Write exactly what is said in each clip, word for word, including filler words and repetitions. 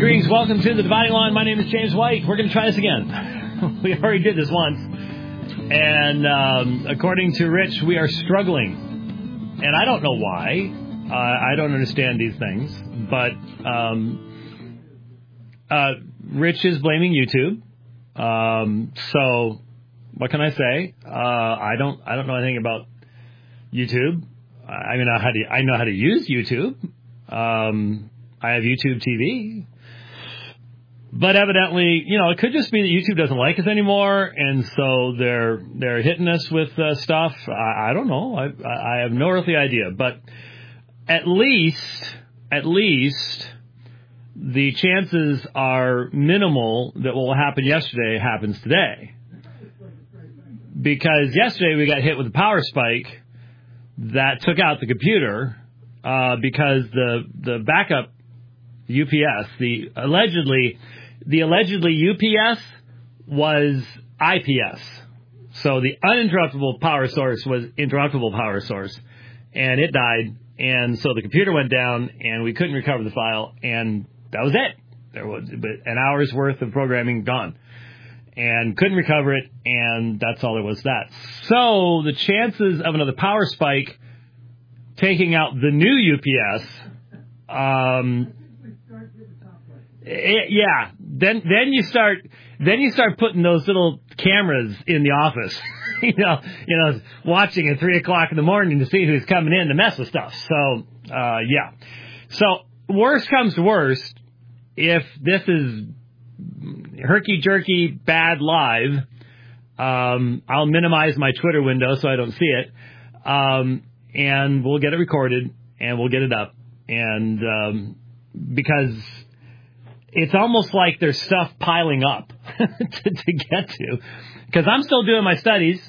Greetings. Welcome to the Dividing Line. My name is James White. We're going to try this again. We already did this once. And um, according to Rich, we are struggling. And I don't know why. Uh, I don't understand these things. But um, uh, Rich is blaming YouTube. Um, so what can I say? Uh, I don't. I don't know anything about YouTube. I mean, I, how to, I know how to use YouTube. Um, I have YouTube T V. But evidently, you know, it could just be that YouTube doesn't like us anymore, and so they're they're hitting us with uh, stuff. I, I don't know. I I have no earthly idea. But at least, at least, the chances are minimal that what happen yesterday happens today. Because yesterday we got hit with a power spike that took out the computer uh, because the the backup U P S, the allegedly. The allegedly U P S was I P S. So the uninterruptible power source was interruptible power source. And it died. And so the computer went down and we couldn't recover the file. And that was it. There was an hour's worth of programming gone. And couldn't recover it. And that's all there was to that. So the chances of another power spike taking out the new U P S, um, It, yeah, then then you start then you start putting those little cameras in the office, you know, you know, watching at three o'clock in the morning to see who's coming in to mess with stuff. So, uh, yeah. So worst comes to worst, if this is herky jerky bad live, um, I'll minimize my Twitter window so I don't see it, um, and we'll get it recorded and we'll get it up, and um, because. It's almost like there's stuff piling up to, to get to. Because I'm still doing my studies.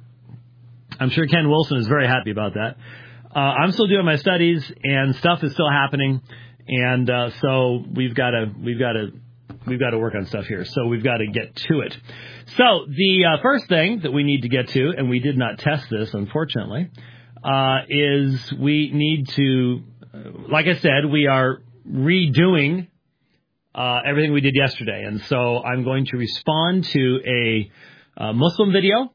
I'm sure Ken Wilson is very happy about that. Uh, I'm still doing my studies, and stuff is still happening. And uh, so we've got to we've got to we've got to work on stuff here. So we've got to get to it. So the uh, first thing that we need to get to, and we did not test this, unfortunately, uh, is we need to, like I said, we are redoing. Uh, everything we did yesterday. And so I'm going to respond to a uh, Muslim video,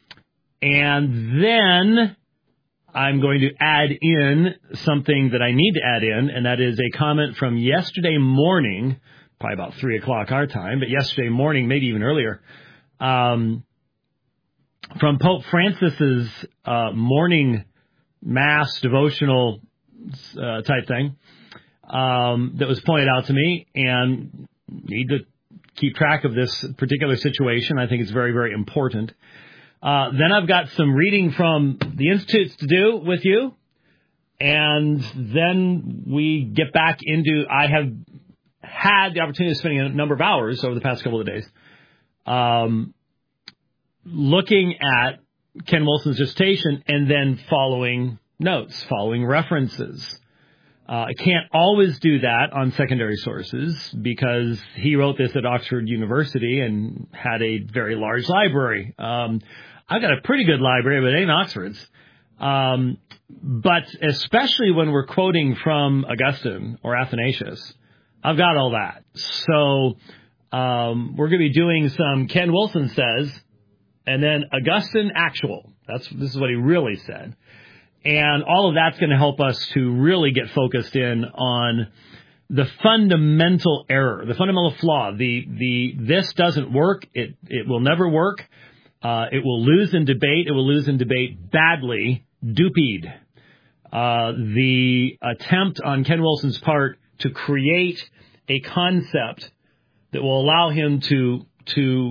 and then I'm going to add in something that I need to add in, and that is a comment from yesterday morning, probably about three o'clock our time, but yesterday morning, maybe even earlier, um, from Pope Francis's uh, morning mass devotional uh, type thing. Um, that was pointed out to me, and need to keep track of this particular situation. I think it's very, very important. Uh, then I've got some reading from the Institutes to do with you, and then we get back into, I have had the opportunity of spending a number of hours over the past couple of days um, looking at Ken Wilson's dissertation and then following notes, following references. Uh, I can't always do that on secondary sources because he wrote this at Oxford University and had a very large library. Um, I've got a pretty good library, but it ain't Oxford's. Um, but especially when we're quoting from Augustine or Athanasius, I've got all that. So um, we're going to be doing some Ken Wilson says, and then Augustine actual. That's this is what he really said. And all of that's going to help us to really get focused in on the fundamental error, the fundamental flaw. The the this doesn't work. It it will never work. Uh, it will lose in debate. It will lose in debate badly. Dupied. Uh, the attempt on Ken Wilson's part to create a concept that will allow him to to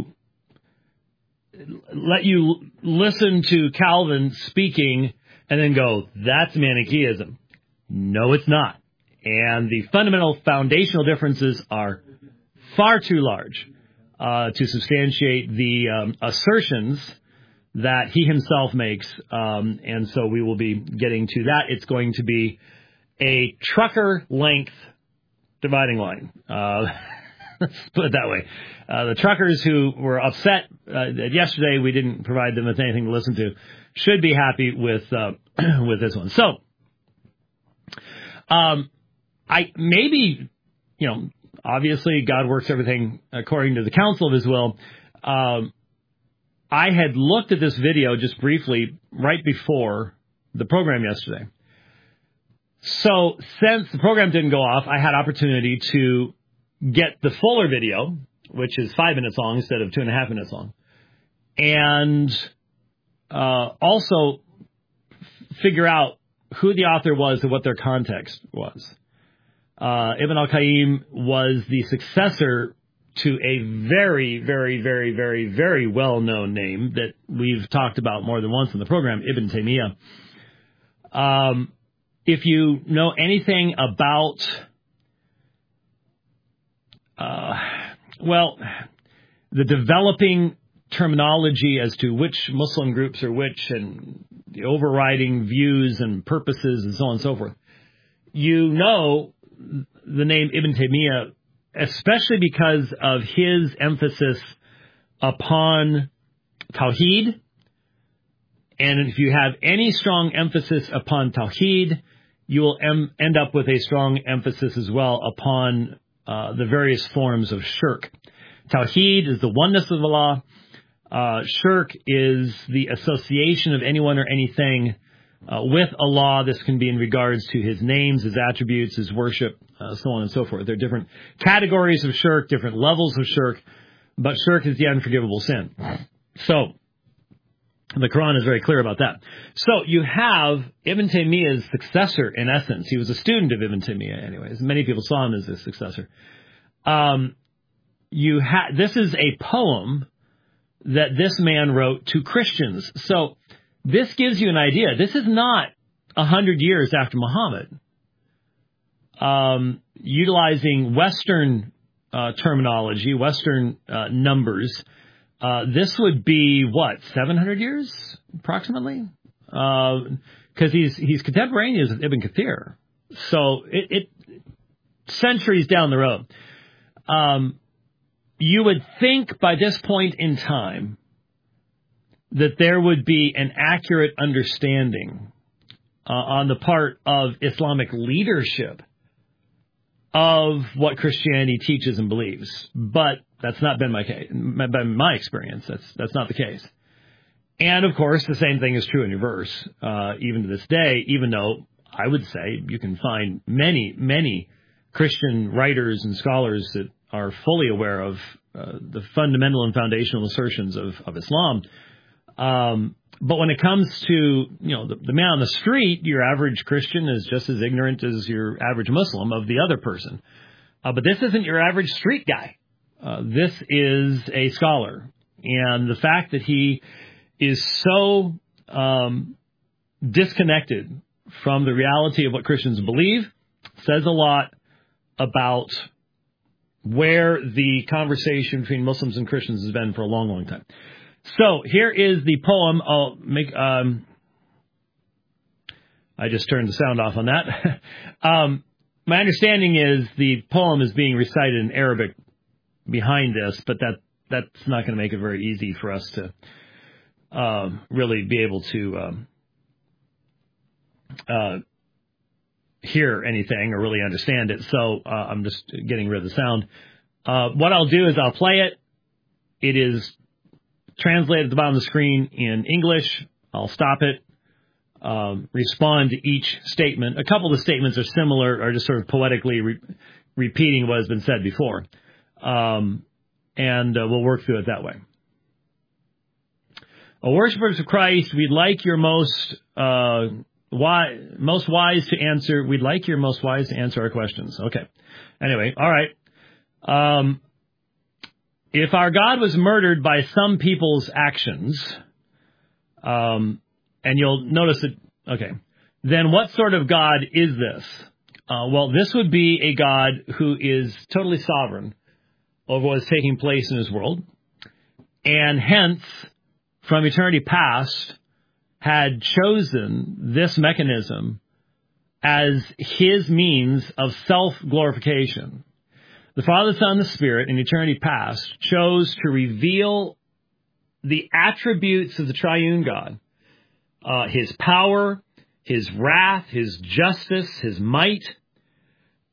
let you listen to Calvin speaking and then go, that's Manichaeism. No, it's not. And the fundamental foundational differences are far too large uh, to substantiate the um, assertions that he himself makes. Um, and so we will be getting to that. It's going to be a trucker-length dividing line. Uh, let's put it that way. Uh, the truckers who were upset uh, that yesterday we didn't provide them with anything to listen to should be happy with uh, with this one. So, um, I maybe, you know, obviously, God works everything according to the counsel of his will. Um, I had looked at this video just briefly right before the program yesterday. So since the program didn't go off, I had opportunity to get the fuller video, which is five minutes long instead of two and a half minutes long, and uh, also figure out who the author was and what their context was. Uh, Ibn al-Qayyim was the successor to a very, very, very, very, very well-known name that we've talked about more than once in the program, Ibn Taymiyyah. Um, if you know anything about, uh, well, the developing terminology as to which Muslim groups are which and the overriding views and purposes and so on and so forth, you know the name Ibn Taymiyyah, especially because of his emphasis upon Tawheed. And if you have any strong emphasis upon Tawheed, you will em- end up with a strong emphasis as well upon uh, the various forms of shirk. Tawheed is the oneness of Allah. Uh, shirk is the association of anyone or anything uh, with Allah. This can be in regards to his names, his attributes, his worship, uh, so on and so forth. There are different categories of shirk, different levels of shirk, but shirk is the unforgivable sin. So, the Quran is very clear about that. So, you have Ibn Taymiyyah's successor, in essence. He was a student of Ibn Taymiyyah, anyways. Many people saw him as his successor. Um, you ha- this is a poem that this man wrote to Christians. So this gives you an idea. This is not a hundred years after Muhammad. Um, utilizing Western uh, terminology, Western uh, numbers, uh, this would be, what, seven hundred years, approximately? Because uh, he's he's contemporaneous with Ibn Kathir. So it, it centuries down the road. Um You would think by this point in time that there would be an accurate understanding uh, on the part of Islamic leadership of what Christianity teaches and believes. But that's not been my case, been my experience. That's that's not the case. And of course, the same thing is true in reverse, uh, even to this day, even though I would say you can find many, many Christian writers and scholars that are fully aware of uh, the fundamental and foundational assertions of, of Islam. Um, but when it comes to, you know, the, the man on the street, your average Christian is just as ignorant as your average Muslim of the other person. Uh, but this isn't your average street guy. Uh, this is a scholar. And the fact that he is so um, disconnected from the reality of what Christians believe says a lot about where the conversation between Muslims and Christians has been for a long, long time. So here is the poem. I'll make. Um, I just turned the sound off on that. um, my understanding is the poem is being recited in Arabic behind this, but that that's not going to make it very easy for us to uh, really be able to um, uh, hear anything or really understand it. So uh, I'm just getting rid of the sound. Uh, what I'll do is I'll play it. It is translated at the bottom of the screen in English. I'll stop it, um, respond to each statement. A couple of the statements are similar, or just sort of poetically re- repeating what has been said before. Um, and uh, we'll work through it that way. O worshippers of Christ, we'd like your most uh, wise, most wise to answer. We'd like your most wise to answer our questions. Okay. Anyway, all right. Um, if our God was murdered by some people's actions, um, and you'll notice that, okay, then what sort of God is this? Uh, well, this would be a God who is totally sovereign over what is taking place in his world, and hence, from eternity past, had chosen this mechanism as his means of self-glorification. The Father, the Son, and the Spirit, in eternity past, chose to reveal the attributes of the triune God, uh, his power, his wrath, his justice, his might,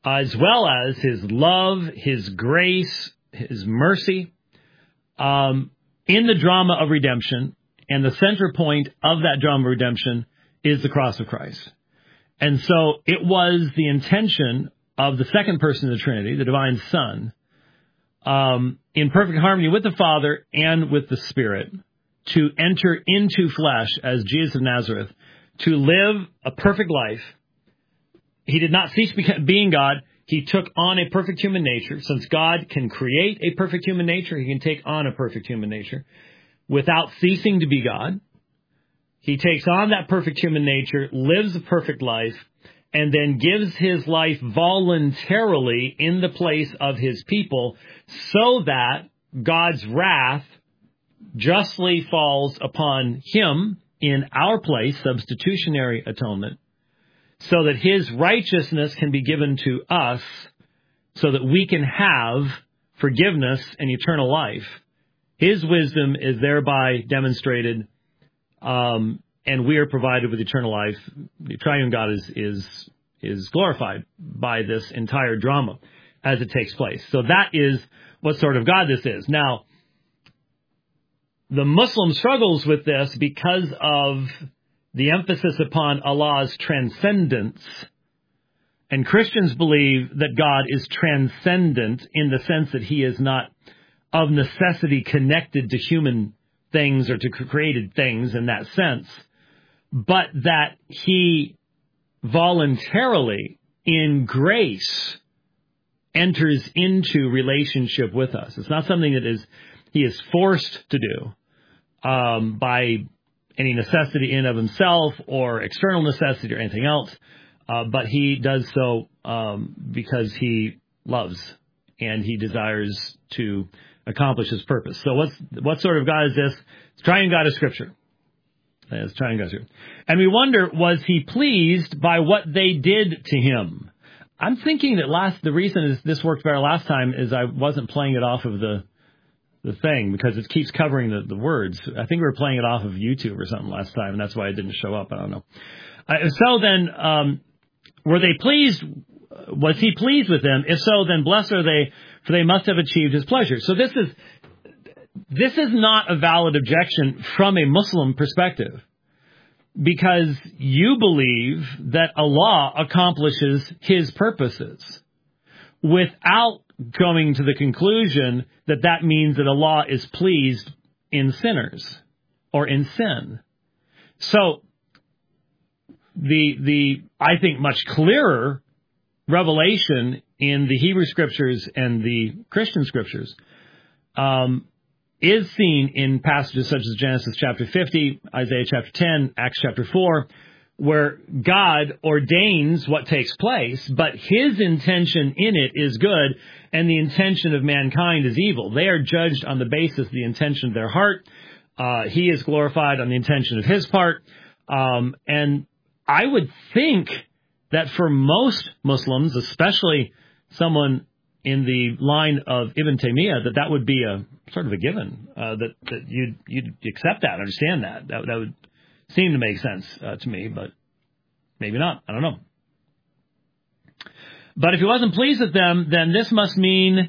as well as his love, his grace, his mercy, um, in the drama of redemption. And the center point of that drama of redemption is the cross of Christ. And so it was the intention of the second person of the Trinity, the divine Son, um, in perfect harmony with the Father and with the Spirit, to enter into flesh as Jesus of Nazareth, to live a perfect life. He did not cease being God. He took on a perfect human nature. Since God can create a perfect human nature, he can take on a perfect human nature without ceasing to be God. He takes on that perfect human nature, lives a perfect life, and then gives his life voluntarily in the place of his people so that God's wrath justly falls upon him in our place, substitutionary atonement, so that his righteousness can be given to us so that we can have forgiveness and eternal life. His wisdom is thereby demonstrated, um, and we are provided with eternal life. The triune God is, is, is glorified by this entire drama as it takes place. So that is what sort of God this is. Now, the Muslim struggles with this because of the emphasis upon Allah's transcendence. And Christians believe that God is transcendent in the sense that he is not of necessity connected to human things or to created things in that sense, but that he voluntarily, in grace, enters into relationship with us. It's not something that is he is forced to do um, by any necessity in of himself or external necessity or anything else, uh, but he does so um, because he loves and he desires to accomplish his purpose. So what's what sort of God is this? It's triune God of Scripture. It's triune God of Scripture. And we wonder, was he pleased by what they did to him? I'm thinking that last the reason is this worked better last time is I wasn't playing it off of the the thing because it keeps covering the, the words. I think we were playing it off of YouTube or something last time, and that's why it didn't show up. I don't know. Uh, so then, um, were they pleased? Was he pleased with them? If so, then blessed are they, for they must have achieved his pleasure. So this is this is not a valid objection from a Muslim perspective, because you believe that Allah accomplishes his purposes without coming to the conclusion that that means that Allah is pleased in sinners or in sin. So the the I think much clearer revelation in the Hebrew Scriptures and the Christian Scriptures um, is seen in passages such as Genesis chapter fifty, Isaiah chapter ten, Acts chapter four, where God ordains what takes place, but his intention in it is good, and the intention of mankind is evil. They are judged on the basis of the intention of their heart. Uh, he is glorified on the intention of his part. Um, and I would think that for most Muslims, especially someone in the line of Ibn Taymiyyah, that that would be a sort of a given, uh, that, that you'd, you'd accept that, understand that. That, that would seem to make sense uh, to me, but maybe not. I don't know. But if he wasn't pleased with them, then this must mean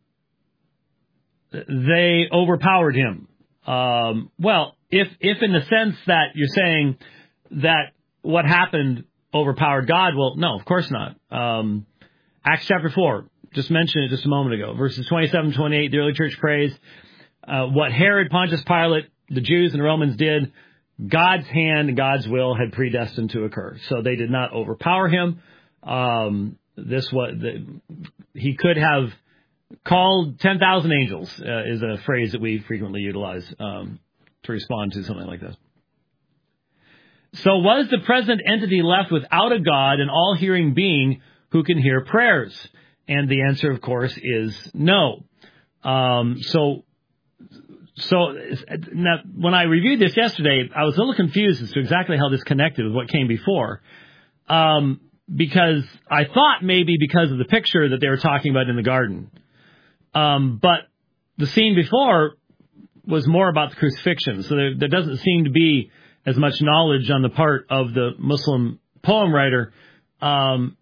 they overpowered him. Um, well, if if in the sense that you're saying that what happened overpowered God, well, no, of course not. Um, Acts chapter four, just mentioned it just a moment ago, verses twenty-seven, twenty-eight, the early church prays, uh, what Herod, Pontius Pilate, the Jews and the Romans did, God's hand and God's will had predestined to occur. So they did not overpower him. Um, this was the, he could have called ten thousand angels, uh, is a phrase that we frequently utilize um, to respond to something like this. So was the present entity left without a God, an all-hearing being who can hear prayers? And the answer, of course, is no. Um, so So now, when I reviewed this yesterday, I was a little confused as to exactly how this connected with what came before, um, because I thought maybe because of the picture that they were talking about in the garden. Um, but the scene before was more about the crucifixion, so there, there doesn't seem to be as much knowledge on the part of the Muslim poem writer um,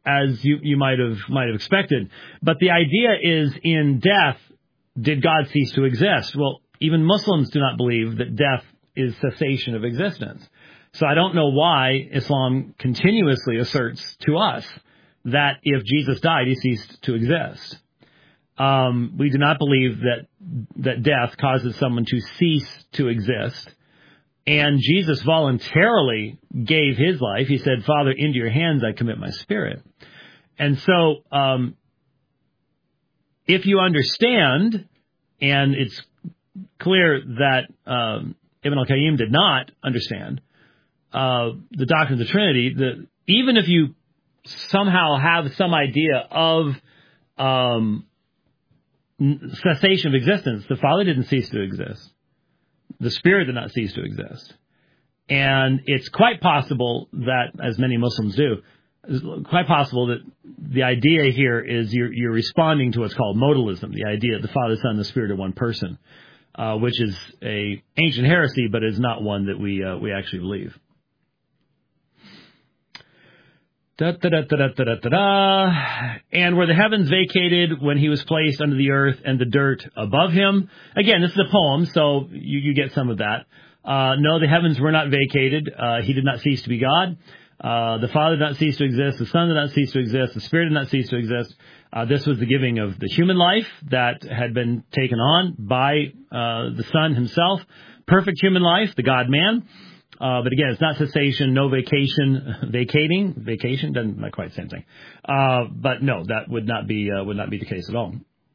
as you, you might have might have expected. But the idea is, in death, did God cease to exist? Well, even Muslims do not believe that death is cessation of existence. So I don't know why Islam continuously asserts to us that if Jesus died, he ceased to exist. Um, we do not believe that that death causes someone to cease to exist. And Jesus voluntarily gave his life. He said, Father, into your hands I commit my spirit. And so um, if you understand, and it's clear that um, Ibn al-Qayyim did not understand uh, the doctrine of the Trinity, that even if you somehow have some idea of um, cessation of existence, the Father didn't cease to exist. The Spirit did not cease to exist. And it's quite possible that, as many Muslims do, it's quite possible that the idea here is you're, you're responding to what's called modalism, the idea that the Father, Son, and the Spirit are one person, uh, which is a ancient heresy, but is not one that we uh, we actually believe. Da, da, da, da, da, da, da, da. And were the heavens vacated when he was placed under the earth and the dirt above him? Again, this is a poem, so you, you get some of that. Uh, no, the heavens were not vacated. Uh, he did not cease to be God. Uh, the Father did not cease to exist. The Son did not cease to exist. The Spirit did not cease to exist. Uh, this was the giving of the human life that had been taken on by uh, the Son himself. Perfect human life, the God-man. Uh, but again, it's not cessation, no vacation, vacating, vacation, doesn't, not quite the same thing. Uh, but no, that would not be, uh, would not be the case at all.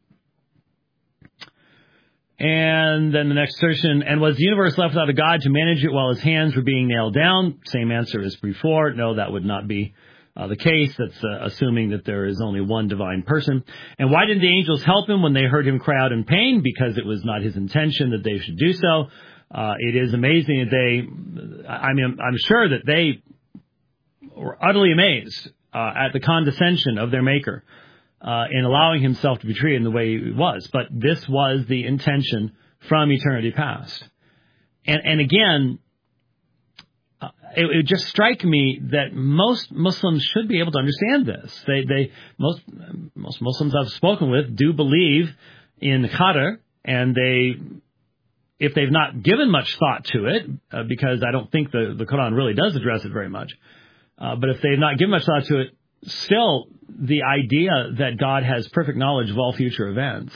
And then the next assertion, and was the universe left without a God to manage it while his hands were being nailed down? Same answer as before. No, that would not be uh, the case. That's uh, assuming that there is only one divine person. And why didn't the angels help him when they heard him cry out in pain? Because it was not his intention that they should do so. Uh, it is amazing that they, I mean, I'm sure that they were utterly amazed uh, at the condescension of their Maker uh, in allowing himself to be treated in the way he was. But this was the intention from eternity past. And, and again, uh, it would just strike me that most Muslims should be able to understand this. They, they, most, most Muslims I've spoken with do believe in Qadr, and they, if they've not given much thought to it, uh, because I don't think the, the Quran really does address it very much, uh, but if they've not given much thought to it, still the idea that God has perfect knowledge of all future events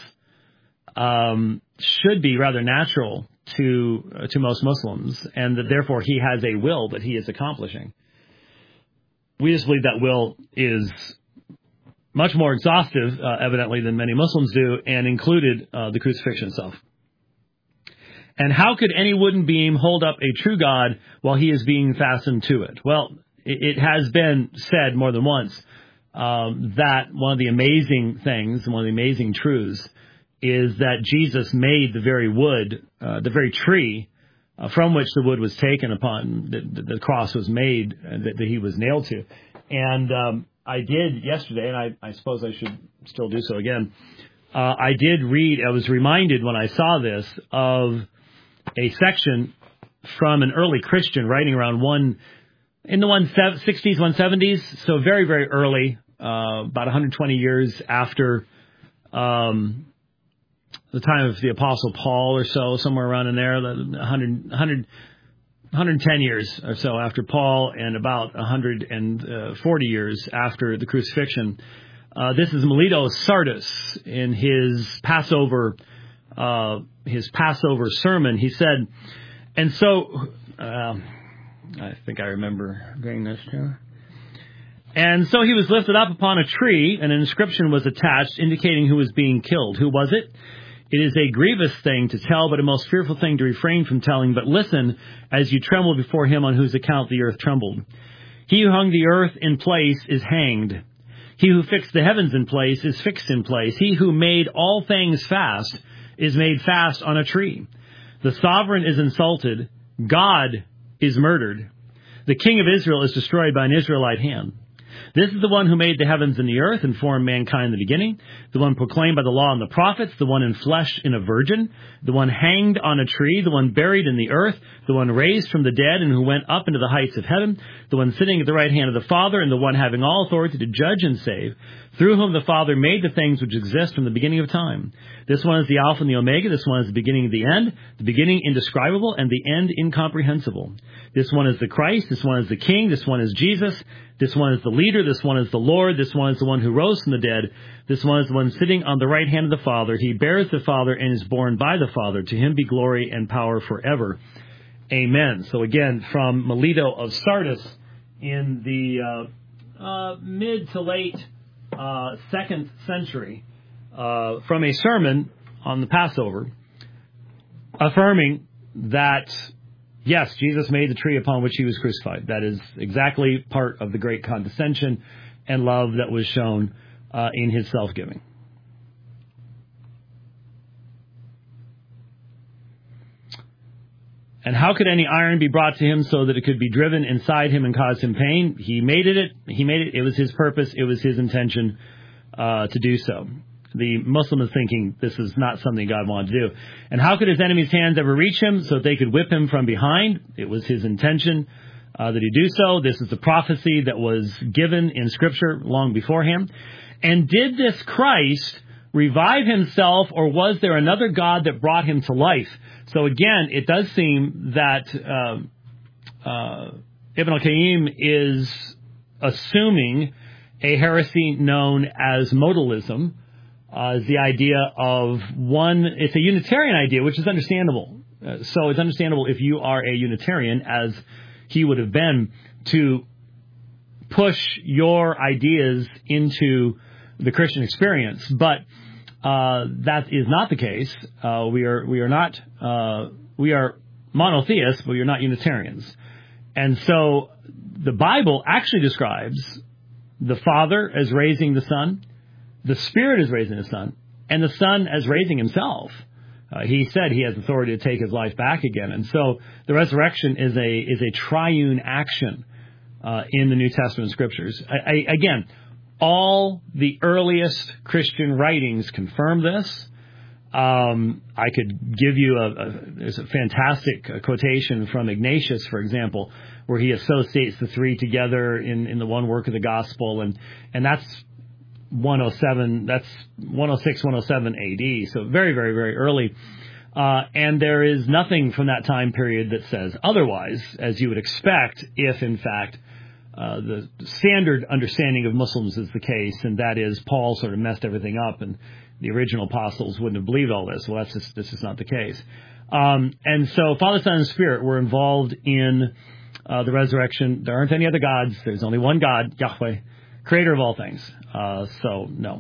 um, should be rather natural to uh, to most Muslims, and that therefore he has a will that he is accomplishing. We just believe that will is much more exhaustive, uh, evidently, than many Muslims do, and included uh, the crucifixion itself. And how could any wooden beam hold up a true God while he is being fastened to it? Well, it, it has been said more than once um, that one of the amazing things, one of the amazing truths, is that Jesus made the very wood, uh, the very tree uh, from which the wood was taken upon, the, the cross was made, uh, that, that he was nailed to. And um, I did yesterday, and I, I suppose I should still do so again, uh, I did read, I was reminded when I saw this of a section from an early Christian writing around one in the one sixties, one seventies, so very, very early, uh, about one hundred twenty years after um, the time of the Apostle Paul or so, somewhere around in there, one hundred, one hundred, one hundred ten years or so after Paul, and about one hundred forty years after the crucifixion. Uh, this is Melito Sardis in his Passover Uh, his Passover sermon. He said, and so, uh, I think I remember reading this too. And so he was lifted up upon a tree, and an inscription was attached indicating who was being killed. Who was it? It is a grievous thing to tell, but a most fearful thing to refrain from telling. But listen as you tremble before him on whose account the earth trembled. He who hung the earth in place is hanged. He who fixed the heavens in place is fixed in place. He who made all things fast is made fast on a tree. The sovereign is insulted. God is murdered. The king of Israel is destroyed by an Israelite hand. This is the one who made the heavens and the earth and formed mankind in the beginning, the one proclaimed by the law and the prophets, the one in flesh in a virgin, the one hanged on a tree, the one buried in the earth, the one raised from the dead and who went up into the heights of heaven, the one sitting at the right hand of the Father, and the one having all authority to judge and save, through whom the Father made the things which exist from the beginning of time. This one is the Alpha and the Omega, this one is the beginning and the end, the beginning indescribable and the end incomprehensible. This one is the Christ, this one is the King, this one is Jesus, this one is the leader, this one is the Lord, this one is the one who rose from the dead, this one is the one sitting on the right hand of the Father. He bears the Father and is born by the Father. To him be glory and power forever. Amen. So again, from Melito of Sardis in the uh, uh, mid to late uh, second century, uh, from a sermon on the Passover, affirming that, yes, Jesus made the tree upon which he was crucified. That is exactly part of the great condescension and love that was shown uh, in his self-giving. And how could any iron be brought to him so that it could be driven inside him and cause him pain? He made it. He made it. It was his purpose. It was his intention uh, to do so. The Muslim is thinking this is not something God wanted to do. And how could his enemies' hands ever reach him so that they could whip him from behind? It was his intention uh, that he do so. This is the prophecy that was given in Scripture long beforehand. And did this Christ revive himself, or was there another God that brought him to life? So again, it does seem that uh, uh, Ibn al-Qayyim is assuming a heresy known as modalism, uh, is the idea of one, it's a Unitarian idea, which is understandable. Uh, so it's understandable if you are a Unitarian, as he would have been, to push your ideas into the Christian experience. But Uh, that is not the case. Uh, we are we are not uh, we are monotheists, but we are not Unitarians. And so the Bible actually describes the Father as raising the Son, the Spirit as raising the Son, and the Son as raising himself. Uh, he said he has authority to take his life back again. And so the resurrection is a is a triune action uh, in the New Testament Scriptures. I, I, again. All the earliest Christian writings confirm this. Um, I could give you a, a, there's a fantastic quotation from Ignatius, for example, where he associates the three together in, in the one work of the gospel. And, and that's one oh seven, that's one oh six, one oh seven A D. So very, very, very early. Uh, and there is nothing from that time period that says otherwise, as you would expect, if in fact Uh, the standard understanding of Muslims is the case, and that is Paul sort of messed everything up, and the original apostles wouldn't have believed all this. Well, that's just, this is not the case. Um, and so Father, Son, and Spirit were involved in uh, the resurrection. There aren't any other gods. There's only one God, Yahweh, creator of all things. Uh, so, no.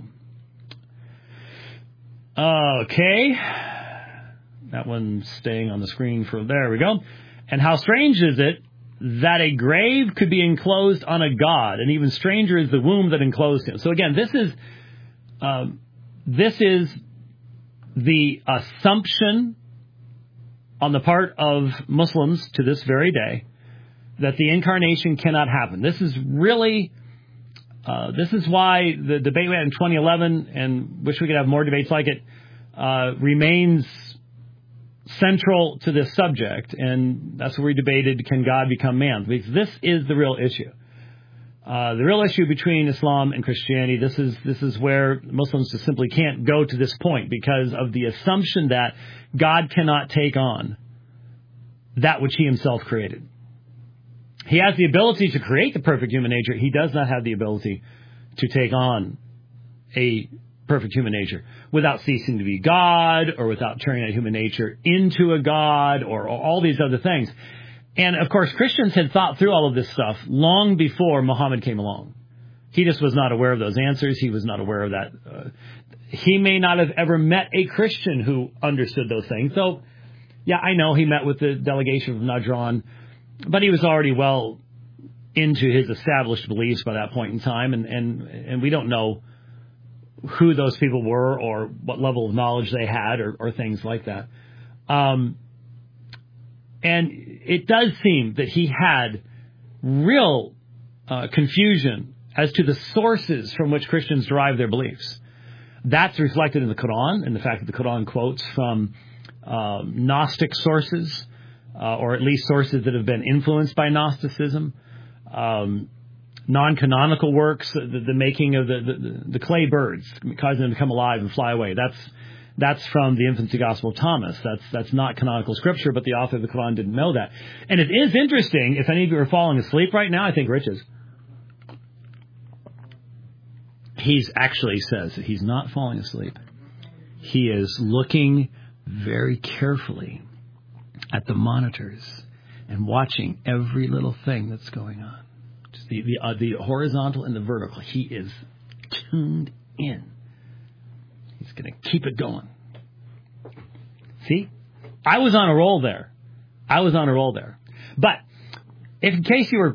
Okay. That one's staying on the screen for, there we go. And how strange is it that a grave could be enclosed on a god, and even stranger is the womb that enclosed him. So again, this is um, this is the assumption on the part of Muslims to this very day that the incarnation cannot happen. This is really uh, this is why the debate we had in twenty eleven, and wish we could have more debates like it, uh, remains central to this subject, and that's where we debated, can God become man? Because this is the real issue. Uh, the real issue between Islam and Christianity, this is this is where Muslims just simply can't go to this point because of the assumption that God cannot take on that which he himself created. He has the ability to create the perfect human nature. He does not have the ability to take on a perfect human nature without ceasing to be God, or without turning that human nature into a God, or, or all these other things. And of course, Christians had thought through all of this stuff long before Muhammad came along. He just was not aware of those answers. He was not aware of that. Uh, he may not have ever met a Christian who understood those things. So, yeah, I know he met with the delegation of Najran, but he was already well into his established beliefs by that point in time, and, and, and we don't know who those people were or what level of knowledge they had, or, or things like that. Um, and it does seem that he had real uh, confusion as to the sources from which Christians derive their beliefs. That's reflected in the Quran, and the fact that the Quran quotes from uh, Gnostic sources, uh, or at least sources that have been influenced by Gnosticism. Um, non-canonical works, the, the making of the, the, the clay birds, causing them to come alive and fly away. That's that's from the Infancy Gospel of Thomas. That's that's not canonical scripture, but the author of the Quran didn't know that. And it is interesting, if any of you are falling asleep right now, I think Rich is. He's actually says that he's not falling asleep. He is looking very carefully at the monitors and watching every little thing that's going on. Just the the, uh, the horizontal and the vertical. He is tuned in. He's going to keep it going. See? I was on a roll there. I was on a roll there. But if in case you were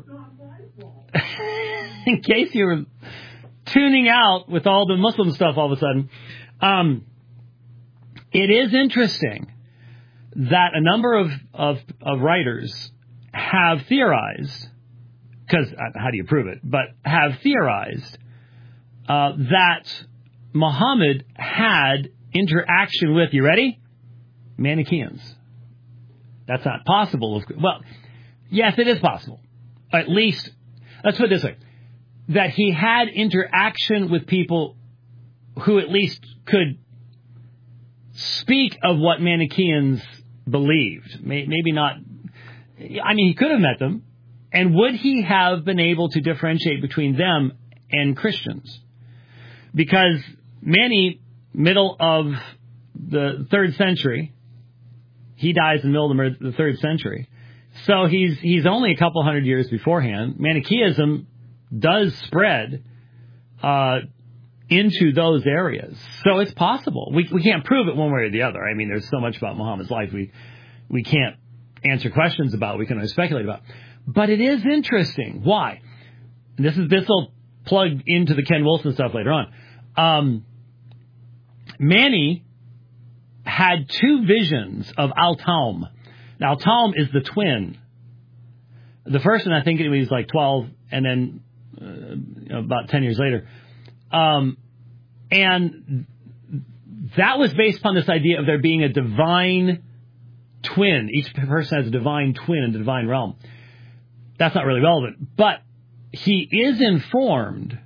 in case you were tuning out with all the Muslim stuff all of a sudden, um, it is interesting that a number of, of, of writers have theorized, because how do you prove it, but have theorized uh, that Muhammad had interaction with, you ready? Manichaeans. That's not possible. Well, yes, it is possible. At least, let's put it this way, that he had interaction with people who at least could speak of what Manichaeans believed. Maybe not, I mean, he could have met them. And would he have been able to differentiate between them and Christians? Because Mani, middle of the third century, he dies in the middle of the third century. So he's he's only a couple hundred years beforehand. Manichaeism does spread uh, into those areas. So it's possible. We we can't prove it one way or the other. I mean, there's so much about Muhammad's life we we can't answer questions about. We can only speculate about. But it is interesting. Why? And this is this will plug into the Ken Wilson stuff later on. Um, Mani had two visions of Al-Taum. Now, Al-Taum is the twin. The first one, I think it was like twelve, and then uh, about ten years later. Um, and that was based upon this idea of there being a divine twin. Each person has a divine twin in the divine realm. That's not really relevant. But he is informed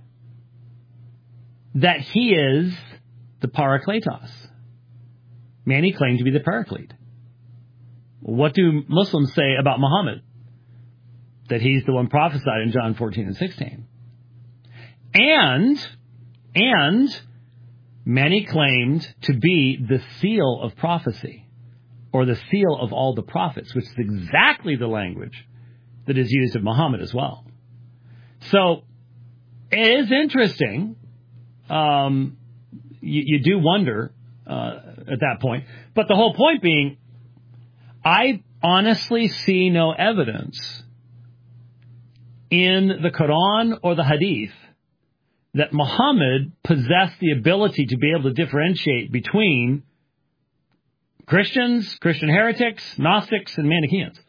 that he is the Parakletos. Mani claimed to be the Paraclete. What do Muslims say about Muhammad? That he's the one prophesied in John fourteen and sixteen. And, and Mani claimed to be the seal of prophecy, or the seal of all the prophets, which is exactly the language that is used of Muhammad as well. So it is interesting. Um, you, you do wonder uh, at that point. But the whole point being, I honestly see no evidence in the Quran or the Hadith that Muhammad possessed the ability to be able to differentiate between Christians, Christian heretics, Gnostics, and Manichaeans.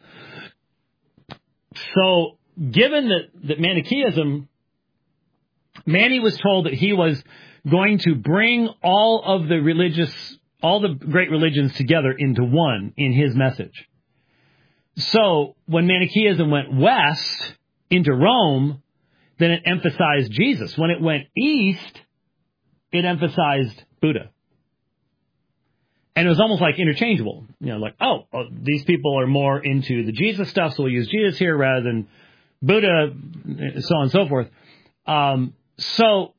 So, given that, that Manichaeism, Mani was told that he was going to bring all of the religious, all the great religions together into one in his message. So, when Manichaeism went west into Rome, then it emphasized Jesus. When it went east, it emphasized Buddha. And it was almost like interchangeable. You know, like, oh, oh, these people are more into the Jesus stuff, so we'll use Jesus here rather than Buddha, so on and so forth. Um, so,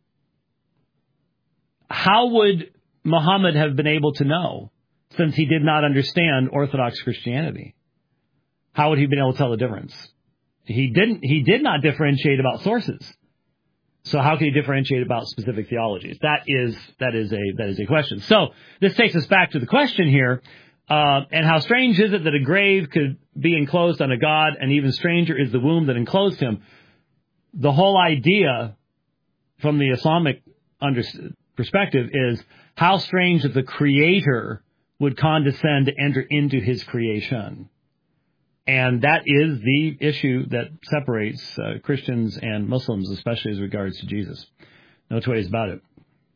how would Muhammad have been able to know, since he did not understand Orthodox Christianity? How would he have been able to tell the difference? He didn't. He did not differentiate about sources. So how can he differentiate about specific theologies? That is that is a that is a question. So this takes us back to the question here. Uh, and how strange is it that a grave could be enclosed on a god, and even stranger is the womb that enclosed him? The whole idea from the Islamic under- perspective is how strange that the Creator would condescend to enter into his creation. And that is the issue that separates uh, Christians and Muslims, especially as regards to Jesus. No two ways about it.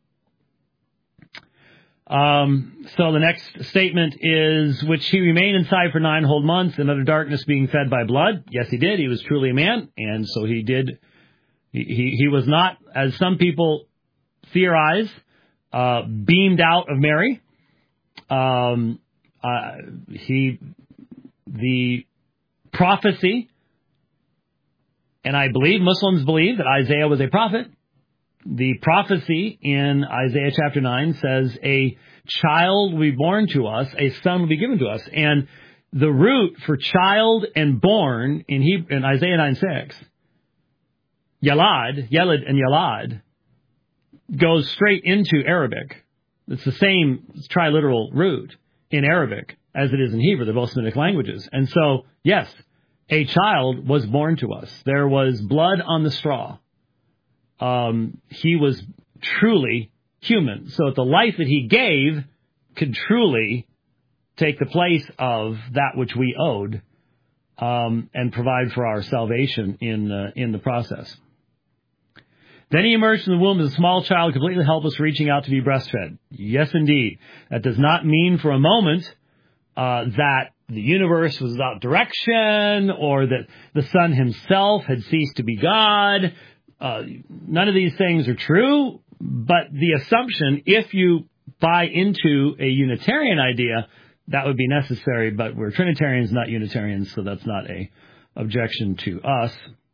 Um, so the next statement is, which he remained inside for nine whole months in utter darkness, being fed by blood. Yes, he did. He was truly a man. And so he did. He, he, he was not, as some people theorize, uh, beamed out of Mary. Um, uh, he, the prophecy, and I believe Muslims believe that Isaiah was a prophet. The prophecy in Isaiah chapter nine says a child will be born to us, a son will be given to us. And the root for child and born in, Hebrew, in Isaiah nine six, Yalad, Yelid and Yalad, goes straight into Arabic. It's the same triliteral root in Arabic as it is in Hebrew. They're both Semitic languages. And so, yes, a child was born to us. There was blood on the straw. Um, he was truly human. So the life that he gave could truly take the place of that which we owed, um, and provide for our salvation in uh, in the process. Then he emerged from the womb as a small child, completely helpless, reaching out to be breastfed. Yes, indeed. That does not mean for a moment uh, that the universe was without direction or that the Son himself had ceased to be God. Uh, none of these things are true, but the assumption, if you buy into a Unitarian idea, that would be necessary, but we're Trinitarians, not Unitarians, so that's not a objection to us.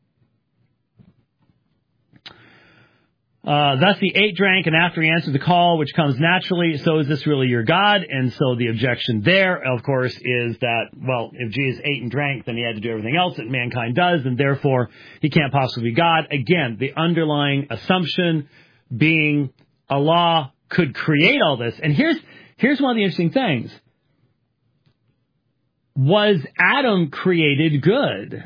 Uh, thus he ate, drank, and after he answered the call, which comes naturally, so is this really your God? And so the objection there, of course, is that, well, if Jesus ate and drank, then he had to do everything else that mankind does, and therefore he can't possibly be God. Again, the underlying assumption being Allah could create all this. And here's, here's one of the interesting things. Was Adam created good?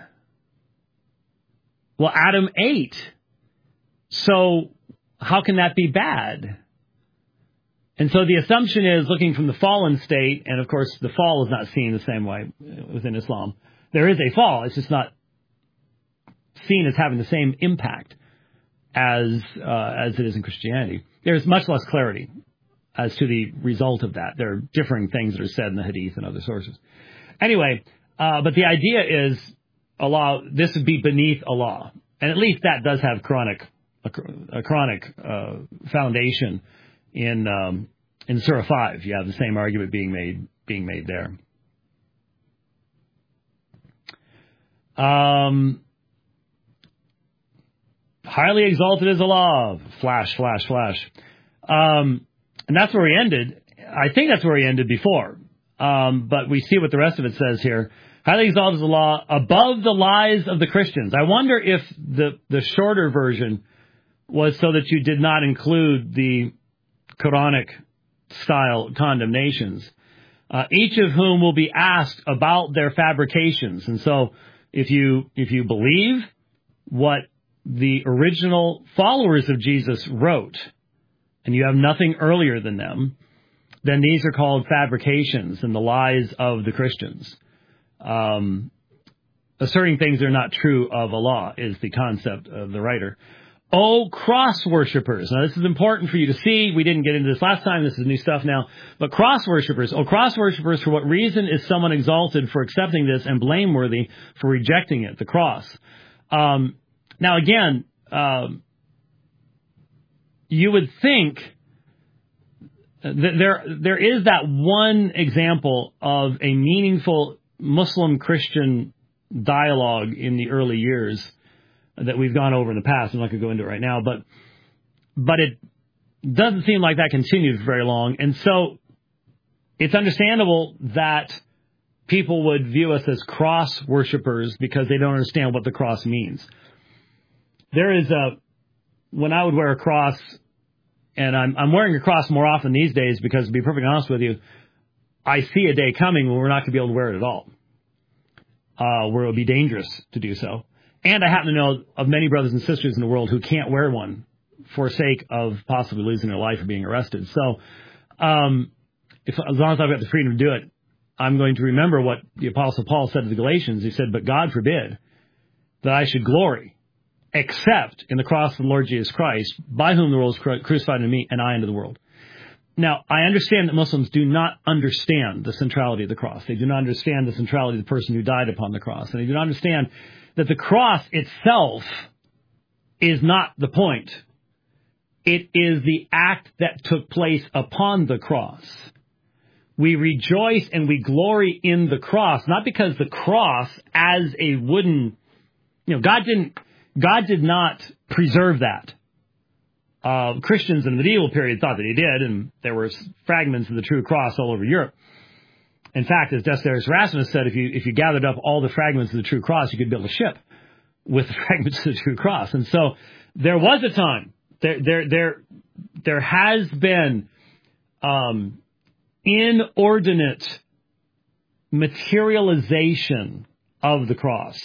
Well, Adam ate. So how can that be bad? And so the assumption is, looking from the fallen state, and of course the fall is not seen the same way within Islam. There is a fall, it's just not seen as having the same impact as uh, as it is in Christianity. There's much less clarity as to the result of that. There are differing things that are said in the Hadith and other sources. Anyway, uh, but the idea is Allah, this would be beneath Allah. And at least that does have chronic a chronic uh, foundation in um, in Surah five. You have the same argument being made being made there. Um, highly exalted is Allah. Flash, flash, flash. Um, and that's where he ended. I think that's where he ended before. Um, but we see what the rest of it says here. Highly exalted is Allah above the lies of the Christians. I wonder if the, the shorter version was so that you did not include the Quranic style condemnations, uh, each of whom will be asked about their fabrications. And so if you, if you believe what the original followers of Jesus wrote, and you have nothing earlier than them, then these are called fabrications and the lies of the Christians. Um, asserting things that are not true of Allah is the concept of the writer. Oh, cross worshippers. Now, this is important for you to see. We didn't get into this last time. This is new stuff now. But cross worshippers. Oh, cross worshippers, for what reason is someone exalted for accepting this and blameworthy for rejecting it, the cross? Um, now, again, um, you would think that there there is that one example of a meaningful Muslim-Christian dialogue in the early years that we've gone over in the past. I'm not going to go into it right now, but but it doesn't seem like that continued for very long. And so it's understandable that people would view us as cross worshippers because they don't understand what the cross means. There is a, when I would wear a cross, and I'm, I'm wearing a cross more often these days because, to be perfectly honest with you, I see a day coming when we're not going to be able to wear it at all, uh, where it would be dangerous to do so. And I happen to know of many brothers and sisters in the world who can't wear one for sake of possibly losing their life or being arrested. So, um, if, as long as I've got the freedom to do it, I'm going to remember what the Apostle Paul said to the Galatians. He said, but God forbid that I should glory except in the cross of the Lord Jesus Christ, by whom the world is cru- crucified unto me and I unto the world. Now, I understand that Muslims do not understand the centrality of the cross. They do not understand the centrality of the person who died upon the cross. And they do not understand that the cross itself is not the point. It is the act that took place upon the cross. We rejoice and we glory in the cross, not because the cross as a wooden, you know, God didn't, God did not preserve that. Uh, Christians in the medieval period thought that he did, and there were fragments of the true cross all over Europe. In fact, as Desiderius Erasmus said, if you if you gathered up all the fragments of the true cross, you could build a ship with the fragments of the true cross. And so there was a time, there there there there has been um, inordinate materialization of the cross,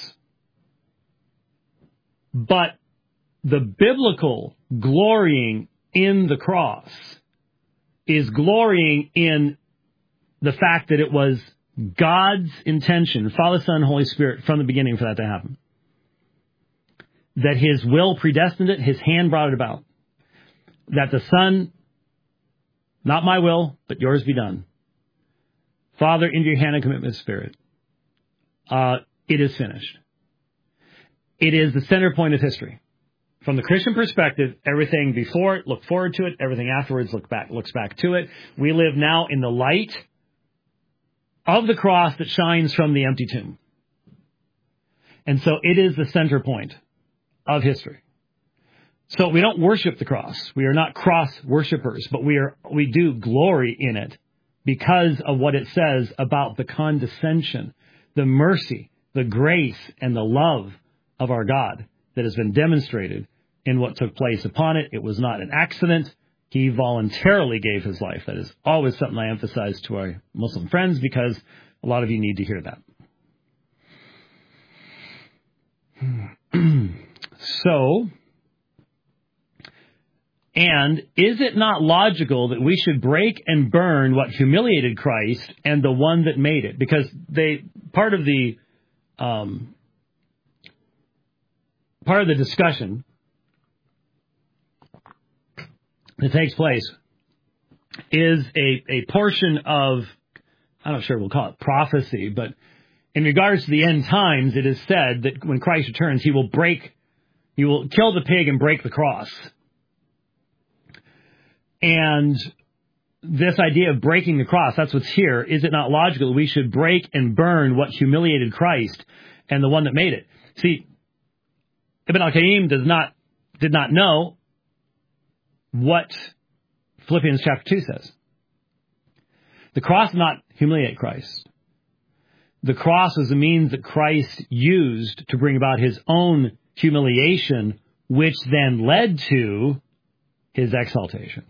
but the biblical glorying in the cross is glorying in the fact that it was God's intention, Father, Son, Holy Spirit, from the beginning for that to happen. That his will predestined it, his hand brought it about. That the Son, not my will, but yours be done. Father, into your hand I commit my spirit. Uh, it is finished. It is the center point of history. From the Christian perspective, everything before it, look forward to it. Everything afterwards, look back, looks back to it. We live now in the light of the cross that shines from the empty tomb. And so it is the center point of history. So we don't worship the cross. We are not cross worshipers, but we are, we do glory in it because of what it says about the condescension, the mercy, the grace, and the love of our God that has been demonstrated in what took place upon it. It was not an accident. He voluntarily gave his life. That is always something I emphasize to our Muslim friends because a lot of you need to hear that. So, and is it not logical that we should break and burn what humiliated Christ and the one that made it? Because they, part of the, um, part of the discussion that takes place is a, a portion of, I'm not sure we'll call it prophecy, but in regards to the end times, it is said that when Christ returns, he will break, he will kill the pig and break the cross. And this idea of breaking the cross, that's what's here. Is it not logical that we should break and burn what humiliated Christ and the one that made it? See, Ibn al-Qayyim does not, did not know what Philippians chapter two says. The cross did not humiliate Christ. The cross was the means that Christ used to bring about his own humiliation, which then led to his exaltation.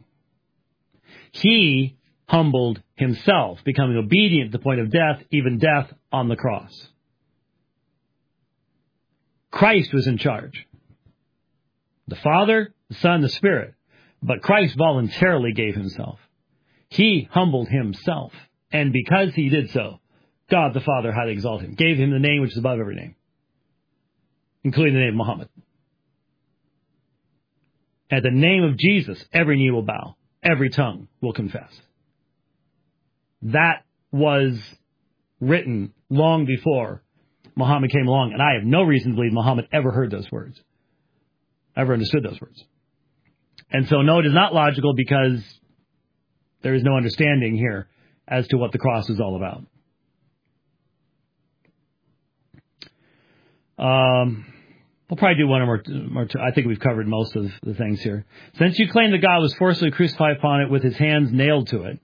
He humbled himself, becoming obedient to the point of death, even death on the cross. Christ was in charge. The Father, the Son, the Spirit. But Christ voluntarily gave himself. He humbled himself. And because he did so, God the Father highly exalted him, gave him the name which is above every name, including the name of Muhammad. At the name of Jesus, every knee will bow, every tongue will confess. That was written long before Muhammad came along, and I have no reason to believe Muhammad ever heard those words, ever understood those words. And so, no, it is not logical because there is no understanding here as to what the cross is all about. Um, we'll probably do one or more, more. I think we've covered most of the things here. Since you claim that God was forcibly crucified upon it with his hands nailed to it,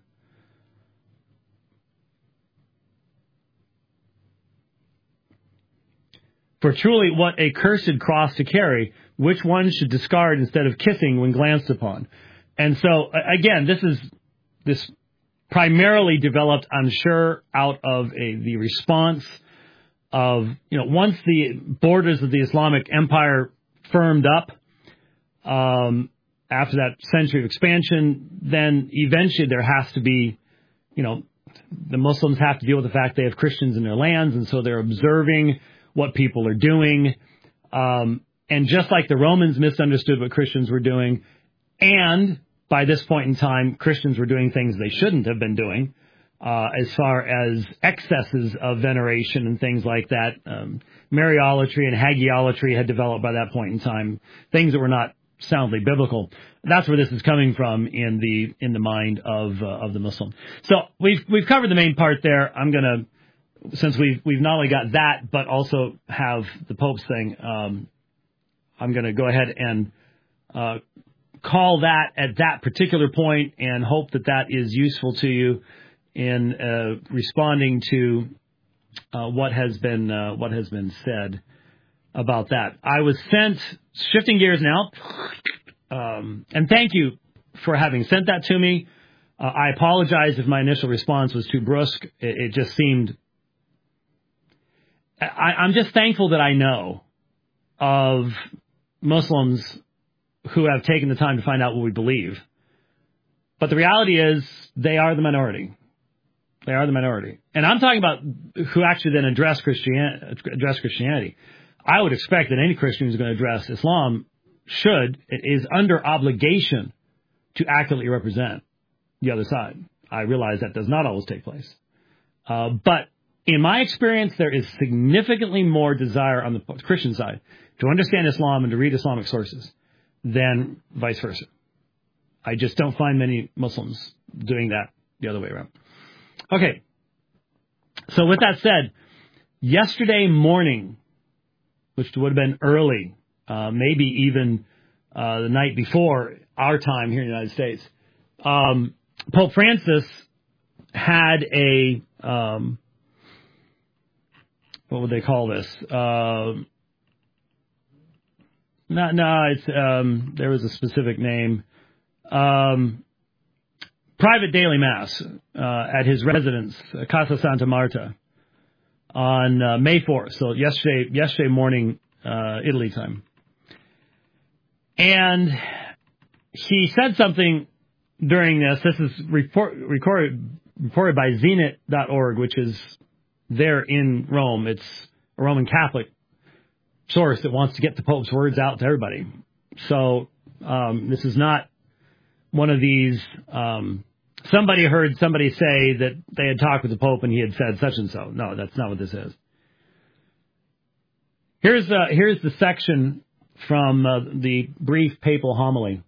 for truly what a cursed cross to carry, which one should discard instead of kissing when glanced upon. And so, again, this is this primarily developed, I'm sure, out of a, the response of, you know, once the borders of the Islamic Empire firmed up, um, after that century of expansion, then eventually there has to be, you know, the Muslims have to deal with the fact they have Christians in their lands, and so they're observing what people are doing. Um, and just like the Romans misunderstood what Christians were doing, and by this point in time, Christians were doing things they shouldn't have been doing, uh, as far as excesses of veneration and things like that. Um, Mariolatry and Hagiolatry had developed by that point in time, things that were not soundly biblical. That's where this is coming from in the in the mind of uh, of the Muslim. So we've we've covered the main part there. I'm gonna, since we've we've not only got that but also have the Pope's thing. Um, I'm gonna go ahead and uh, call that at that particular point and hope that that is useful to you in uh, responding to uh, what has been uh, what has been said about that. I was sent, shifting gears now, um, and thank you for having sent that to me. Uh, I apologize if my initial response was too brusque. It, it just seemed, I, I'm just thankful that I know of Muslims who have taken the time to find out what we believe. But the reality is they are the minority. They are the minority. And I'm talking about who actually then address Christian, address Christianity. I would expect that any Christian who's going to address Islam should, is under obligation to accurately represent the other side. I realize that does not always take place. Uh, but in my experience, there is significantly more desire on the Christian side to understand Islam and to read Islamic sources than vice versa. I just don't find many Muslims doing that the other way around. Okay. So with that said, yesterday morning, which would have been early, uh, maybe even uh, the night before our time here in the United States, um, Pope Francis had a, um, what would they call this? Uh, no, no, it's, um, there was a specific name. Um, private daily mass uh, at his residence, Casa Santa Marta, on uh, May fourth, so yesterday yesterday morning, uh, Italy time. And he said something during this. This is report, recorded, reported by zenit dot org, which is there in Rome. It's a Roman Catholic source that wants to get the Pope's words out to everybody. So um, this is not one of these... Um, Somebody heard somebody say that they had talked with the Pope and he had said such and so. No, that's not what this is. Here's uh, here's the section from uh, the brief papal homily.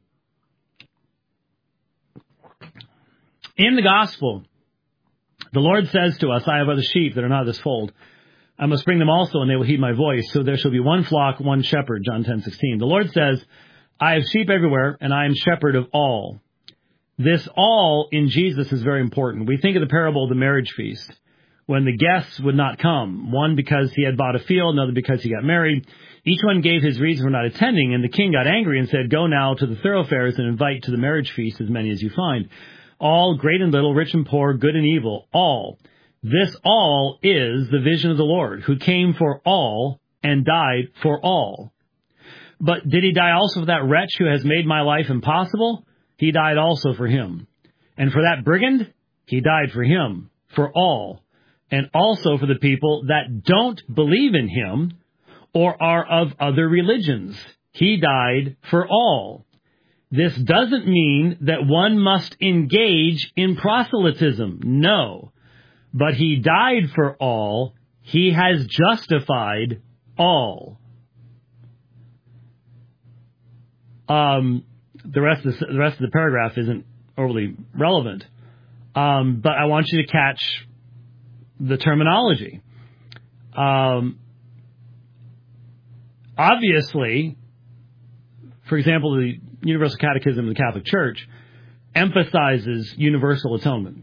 In the gospel, the Lord says to us, I have other sheep that are not of this fold. I must bring them also, and they will heed my voice. So there shall be one flock, one shepherd, John ten sixteen. The Lord says, I have sheep everywhere, and I am shepherd of all. This all in Jesus is very important. We think of the parable of the marriage feast, when the guests would not come, one because he had bought a field, another because he got married. Each one gave his reason for not attending, and the king got angry and said, go now to the thoroughfares and invite to the marriage feast as many as you find. All, great and little, rich and poor, good and evil, all. This all is the vision of the Lord, who came for all and died for all. But did he die also for that wretch who has made my life impossible? He died also for him. And for that brigand, he died for him, for all, and also for the people that don't believe in him or are of other religions. He died for all. This doesn't mean that one must engage in proselytism. No. But he died for all. He has justified all. Um... The rest of the, the rest of the paragraph isn't overly relevant, um, but I want you to catch the terminology. Um, obviously, for example, the Universal Catechism of the Catholic Church emphasizes universal atonement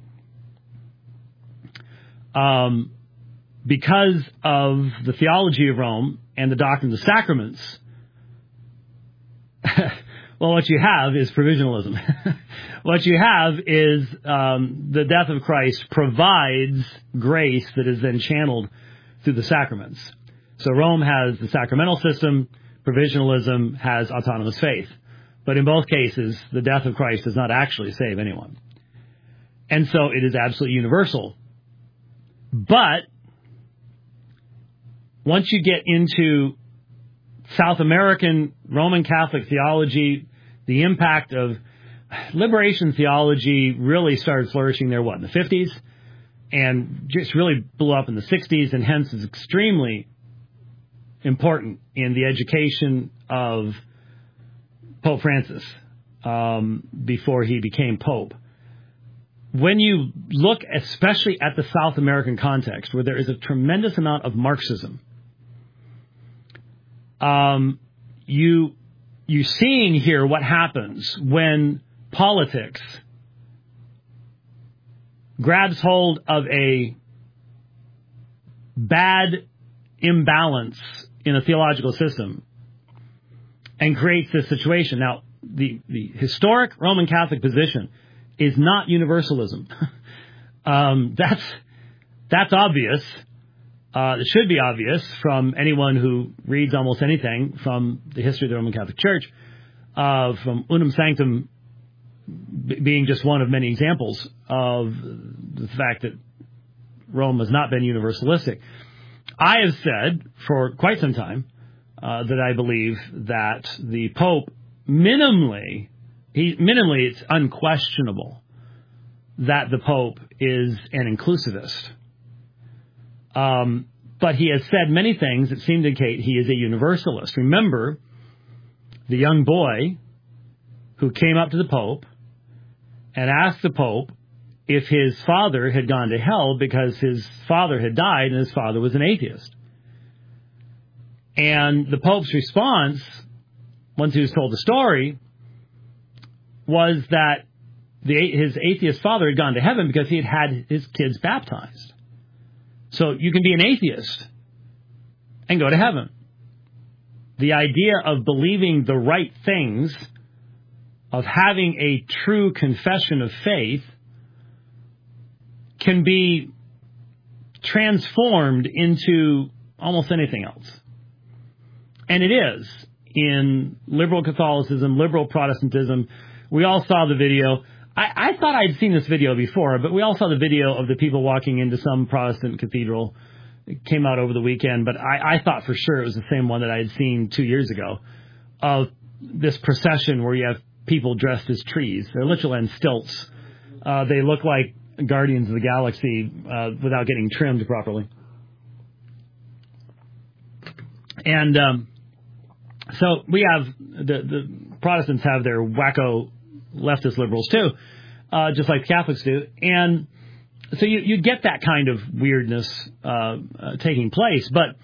um, because of the theology of Rome and the doctrine of the sacraments. Well, what you have is provisionalism. What you have is um, the death of Christ provides grace that is then channeled through the sacraments. So Rome has the sacramental system, provisionalism has autonomous faith. But in both cases, the death of Christ does not actually save anyone. And so it is absolutely universal. But once you get into South American Roman Catholic theology, the impact of liberation theology really started flourishing there, what, in the fifties? And just really blew up in the sixties, and hence is extremely important in the education of Pope Francis um, before he became Pope. When you look especially at the South American context, where there is a tremendous amount of Marxism, um, you, you're seeing here what happens when politics grabs hold of a bad imbalance in a theological system and creates this situation. Now, the, the historic Roman Catholic position is not universalism. um, that's that's obvious. Uh, it should be obvious from anyone who reads almost anything from the history of the Roman Catholic Church, uh, from Unum Sanctum b- being just one of many examples of the fact that Rome has not been universalistic. I have said for quite some time uh, that I believe that the Pope minimally, he, minimally it's unquestionable that the Pope is an inclusivist. Um, but he has said many things that seem to indicate he is a universalist. Remember the young boy who came up to the Pope and asked the Pope if his father had gone to hell because his father had died and his father was an atheist. And the Pope's response, once he was told the story, was that the, his atheist father had gone to heaven because he had had his kids baptized. So you can be an atheist and go to heaven. The idea of believing the right things, of having a true confession of faith, can be transformed into almost anything else. And it is in liberal Catholicism, liberal Protestantism. We all saw the video. I, I thought I'd seen this video before, but we all saw the video of the people walking into some Protestant cathedral. It came out over the weekend, but I, I thought for sure it was the same one that I had seen two years ago, of this procession where you have people dressed as trees. They're literally on stilts. Uh, they look like Guardians of the Galaxy uh, without getting trimmed properly. And um, so we have, the, the Protestants have their wacko leftist liberals too, uh, just like Catholics do. And so you, you get that kind of weirdness uh, uh, taking place. But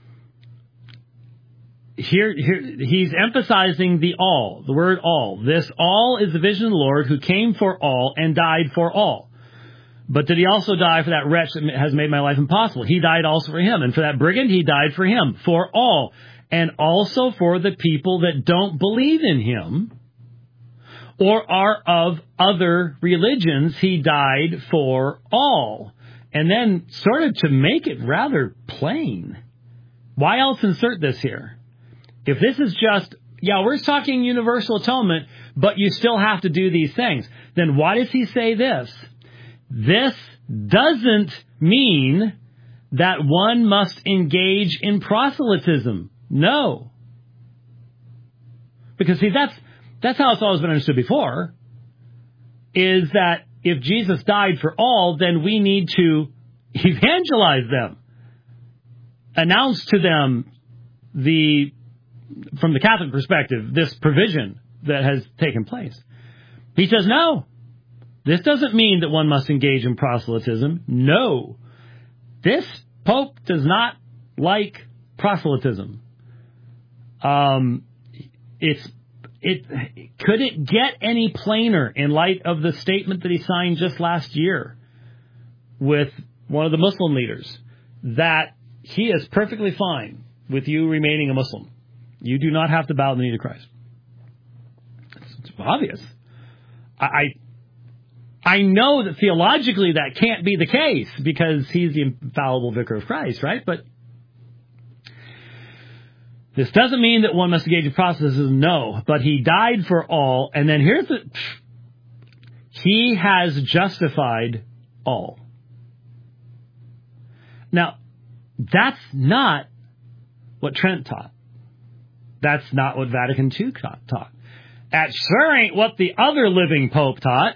here, here he's emphasizing the all, the word all. This all is the vision of the Lord who came for all and died for all. But did he also die for that wretch that has made my life impossible? He died also for him. And for that brigand, he died for him, for all. And also for the people that don't believe in him or are of other religions, he died for all. And then sort of to make it rather plain, why else insert this here? If this is just, yeah, we're talking universal atonement, but you still have to do these things, then why does he say this? This doesn't mean that one must engage in proselytism. No. Because, see, that's that's how it's always been understood before, is that if Jesus died for all, then we need to evangelize them, announce to them the, from the Catholic perspective, this provision that has taken place. He says, no. This doesn't mean that one must engage in proselytism. No. This Pope does not like proselytism. Um, it's, it, could it get any plainer in light of the statement that he signed just last year with one of the Muslim leaders, that he is perfectly fine with you remaining a Muslim? You do not have to bow the knee to Christ. It's, it's obvious. I, I I know that theologically that can't be the case because he's the infallible vicar of Christ, right? But this doesn't mean that one must engage in processes. No, but he died for all. And then here's the, He has justified all. Now, that's not what Trent taught. That's not what Vatican Two taught. That sure ain't what the other living Pope taught.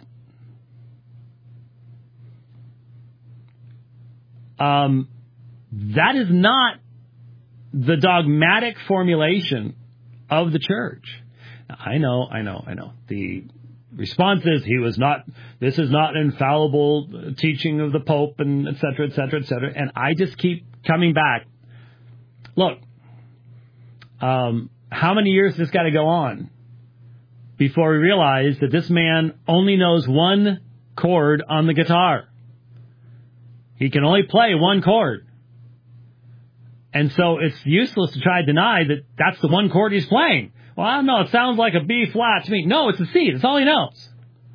Um, that is not the dogmatic formulation of the Church. Now, I know, I know, I know. The response is he was not, this is not an infallible teaching of the Pope, and et cetera, et cetera, et cetera. And I just keep coming back. Look, um, how many years has this got to go on before we realize that this man only knows one chord on the guitar? He can only play one chord. And so it's useless to try to deny that that's the one chord he's playing. Well, I don't know, it sounds like a B flat to me. No, it's a C. That's all he knows.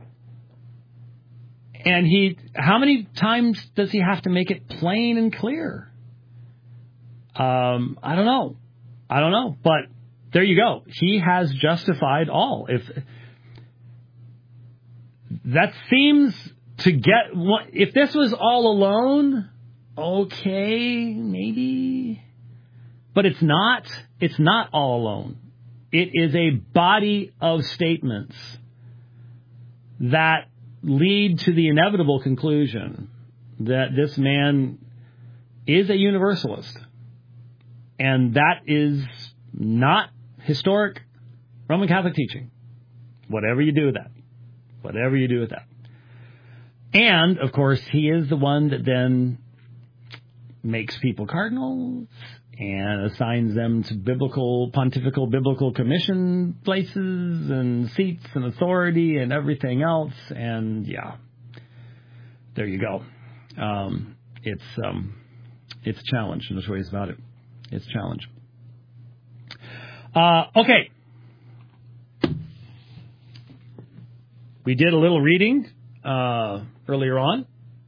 And he, how many times does he have to make it plain and clear? Um, I don't know. I don't know. But there you go. He has justified all. If that seems to get, if this was all alone, okay, maybe. But it's not. It's not all alone. It is a body of statements that lead to the inevitable conclusion that this man is a universalist. And that is not historic Roman Catholic teaching. Whatever you do with that. Whatever you do with that. And, of course, he is the one that then makes people cardinals and assigns them to biblical, pontifical, biblical commission places and seats and authority and everything else. And, yeah, there you go. Um, it's um, it's a challenge, and there's ways about it. It's a challenge. Uh, okay. We did a little reading uh, earlier on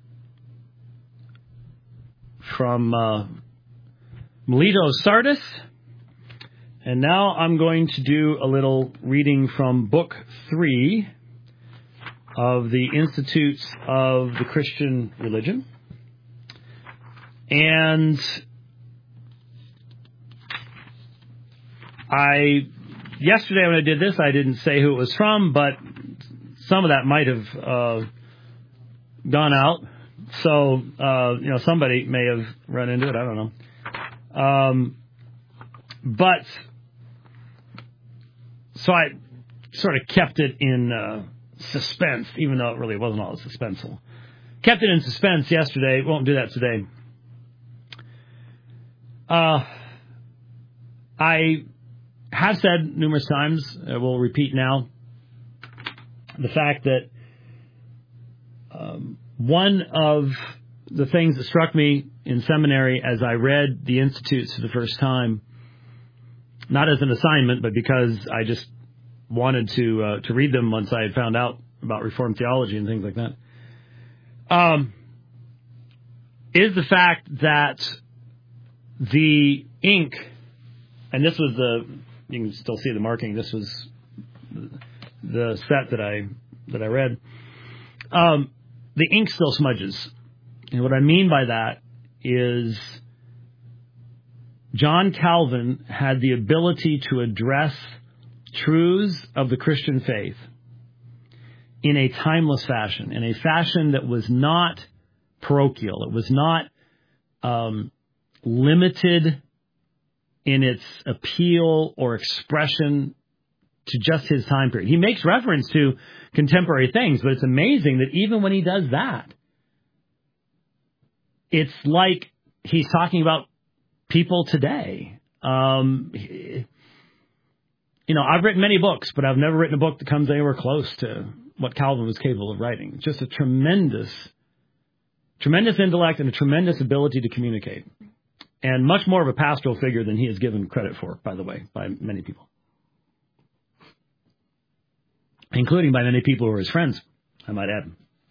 from uh, Melito Sardis, and now I'm going to do a little reading from Book three of the Institutes of the Christian Religion. And I, yesterday when I did this, I didn't say who it was from, but some of that might have uh, gone out. So, uh, you know, somebody may have run into it. I don't know. Um, but, so I sort of kept it in uh, suspense, even though it really wasn't all suspenseful. Kept it in suspense yesterday. Won't do that today. Uh, I have said numerous times, I will repeat now, the fact that um, one of the things that struck me in seminary as I read the Institutes for the first time, not as an assignment, but because I just wanted to uh, to read them once I had found out about Reformed theology and things like that, um, is the fact that the ink, and this was the, you can still see the marking, this was the set that I that I read, um, the ink still smudges. And what I mean by that is John Calvin had the ability to address truths of the Christian faith in a timeless fashion, in a fashion that was not parochial. It was not um, limited in its appeal or expression to just his time period. He makes reference to contemporary things, but it's amazing that even when he does that, it's like he's talking about people today. Um, you know, I've written many books, but I've never written a book that comes anywhere close to what Calvin was capable of writing. Just a tremendous, tremendous intellect and a tremendous ability to communicate. And much more of a pastoral figure than he is given credit for, by the way, by many people. Including by many people who are his friends, I might add.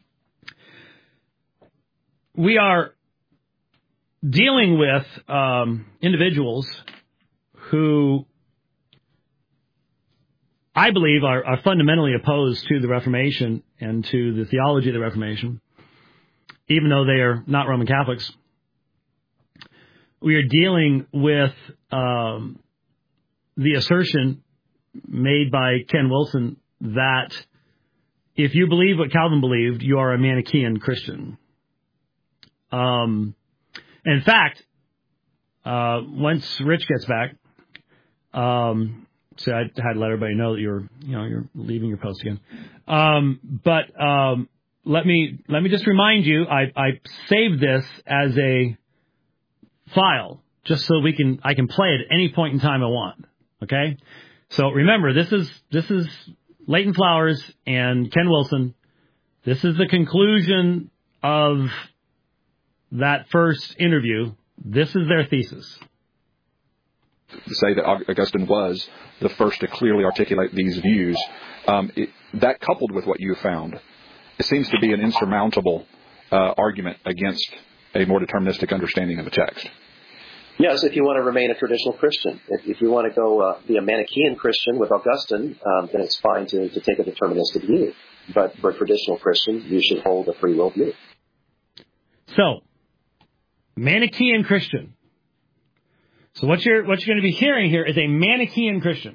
We are dealing with um, individuals who I believe, are, are fundamentally opposed to the Reformation and to the theology of the Reformation, even though they are not Roman Catholics. We are dealing with um, the assertion made by Ken Wilson that if you believe what Calvin believed, you are a Manichaean Christian. Um, in fact, uh, once Rich gets back, um, so I had to let everybody know that you're, you know, you're leaving your post again. Um, but um, let me let me just remind you, I, I saved this as a file just so we can I can play it at any point in time I want. Okay, so remember this is this is Leighton Flowers and Ken Wilson. This is the conclusion of that first interview. This is their thesis. To say that Augustine was the first to clearly articulate these views, um, it, that coupled with what you found, it seems to be an insurmountable uh, argument against a more deterministic understanding of the text. Yes, if you want to remain a traditional Christian. If, if you want to go uh, be a Manichaean Christian with Augustine, um, then it's fine to, to take a deterministic view. But for a traditional Christian, you should hold a free will view. So, Manichaean Christian. So what you're what you're going to be hearing here is a Manichaean Christian.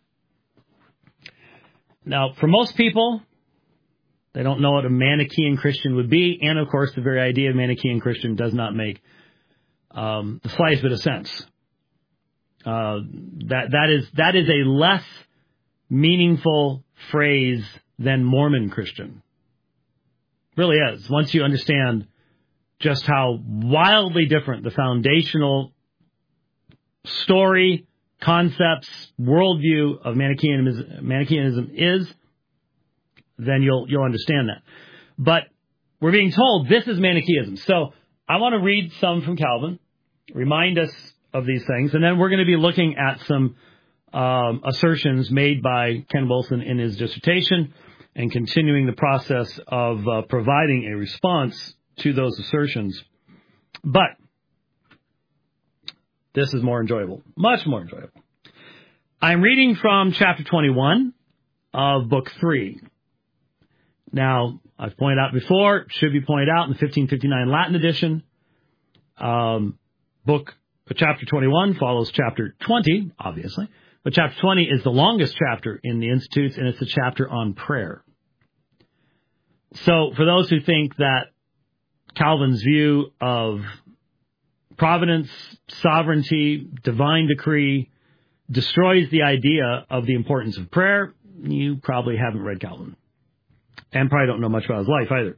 Now, for most people, they don't know what a Manichaean Christian would be, and of course, the very idea of Manichaean Christian does not make um, the slightest bit of sense. Uh, that that is that is a less meaningful phrase than Mormon Christian. It really is. Once you understand just how wildly different the foundational story, concepts, worldview of Manichaeanism, Manichaeanism is, then you'll you'll understand that. But we're being told this is Manichaeism. So I want to read some from Calvin, remind us of these things, and then we're going to be looking at some um, assertions made by Ken Wilson in his dissertation and continuing the process of uh, providing a response to those assertions. But this is more enjoyable, much more enjoyable. I'm reading from chapter twenty-one of book three. Now, I've pointed out before, should be pointed out in the fifteen fifty-nine Latin edition. Um, book, chapter twenty-one follows chapter twenty, obviously. But chapter twenty is the longest chapter in the Institutes, and it's a chapter on prayer. So, for those who think that Calvin's view of providence, sovereignty, divine decree destroys the idea of the importance of prayer, you probably haven't read Calvin. And probably don't know much about his life either.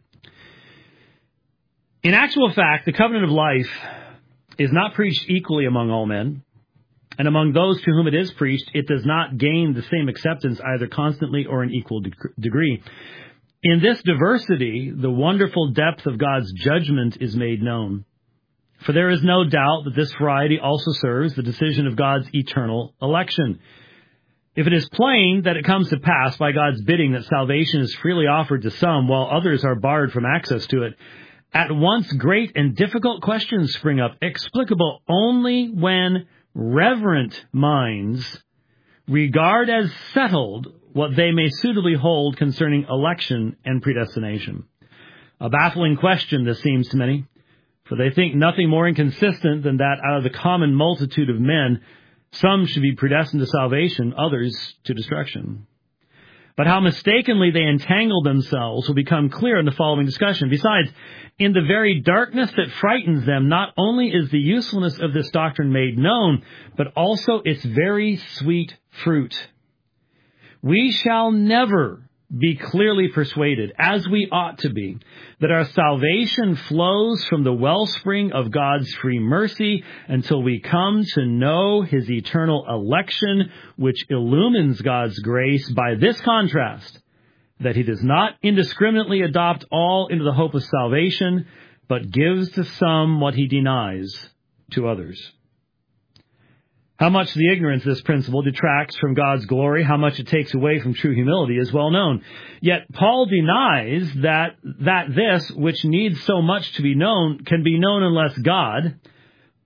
In actual fact, the covenant of life is not preached equally among all men, and among those to whom it is preached, it does not gain the same acceptance either constantly or in equal de- degree. In this diversity, the wonderful depth of God's judgment is made known. For there is no doubt that this variety also serves the decision of God's eternal election. If it is plain that it comes to pass by God's bidding that salvation is freely offered to some while others are barred from access to it, at once great and difficult questions spring up, explicable only when reverent minds regard as settled what they may suitably hold concerning election and predestination. A baffling question, this seems to many, for they think nothing more inconsistent than that out of the common multitude of men, some should be predestined to salvation, others to destruction. But how mistakenly they entangle themselves will become clear in the following discussion. Besides, in the very darkness that frightens them, not only is the usefulness of this doctrine made known, but also its very sweet fruit. We shall never be clearly persuaded, as we ought to be, that our salvation flows from the wellspring of God's free mercy until we come to know His eternal election, which illumines God's grace by this contrast, that He does not indiscriminately adopt all into the hope of salvation, but gives to some what He denies to others. How much the ignorance of this principle detracts from God's glory, how much it takes away from true humility is well known. Yet Paul denies that that this, which needs so much to be known, can be known unless God,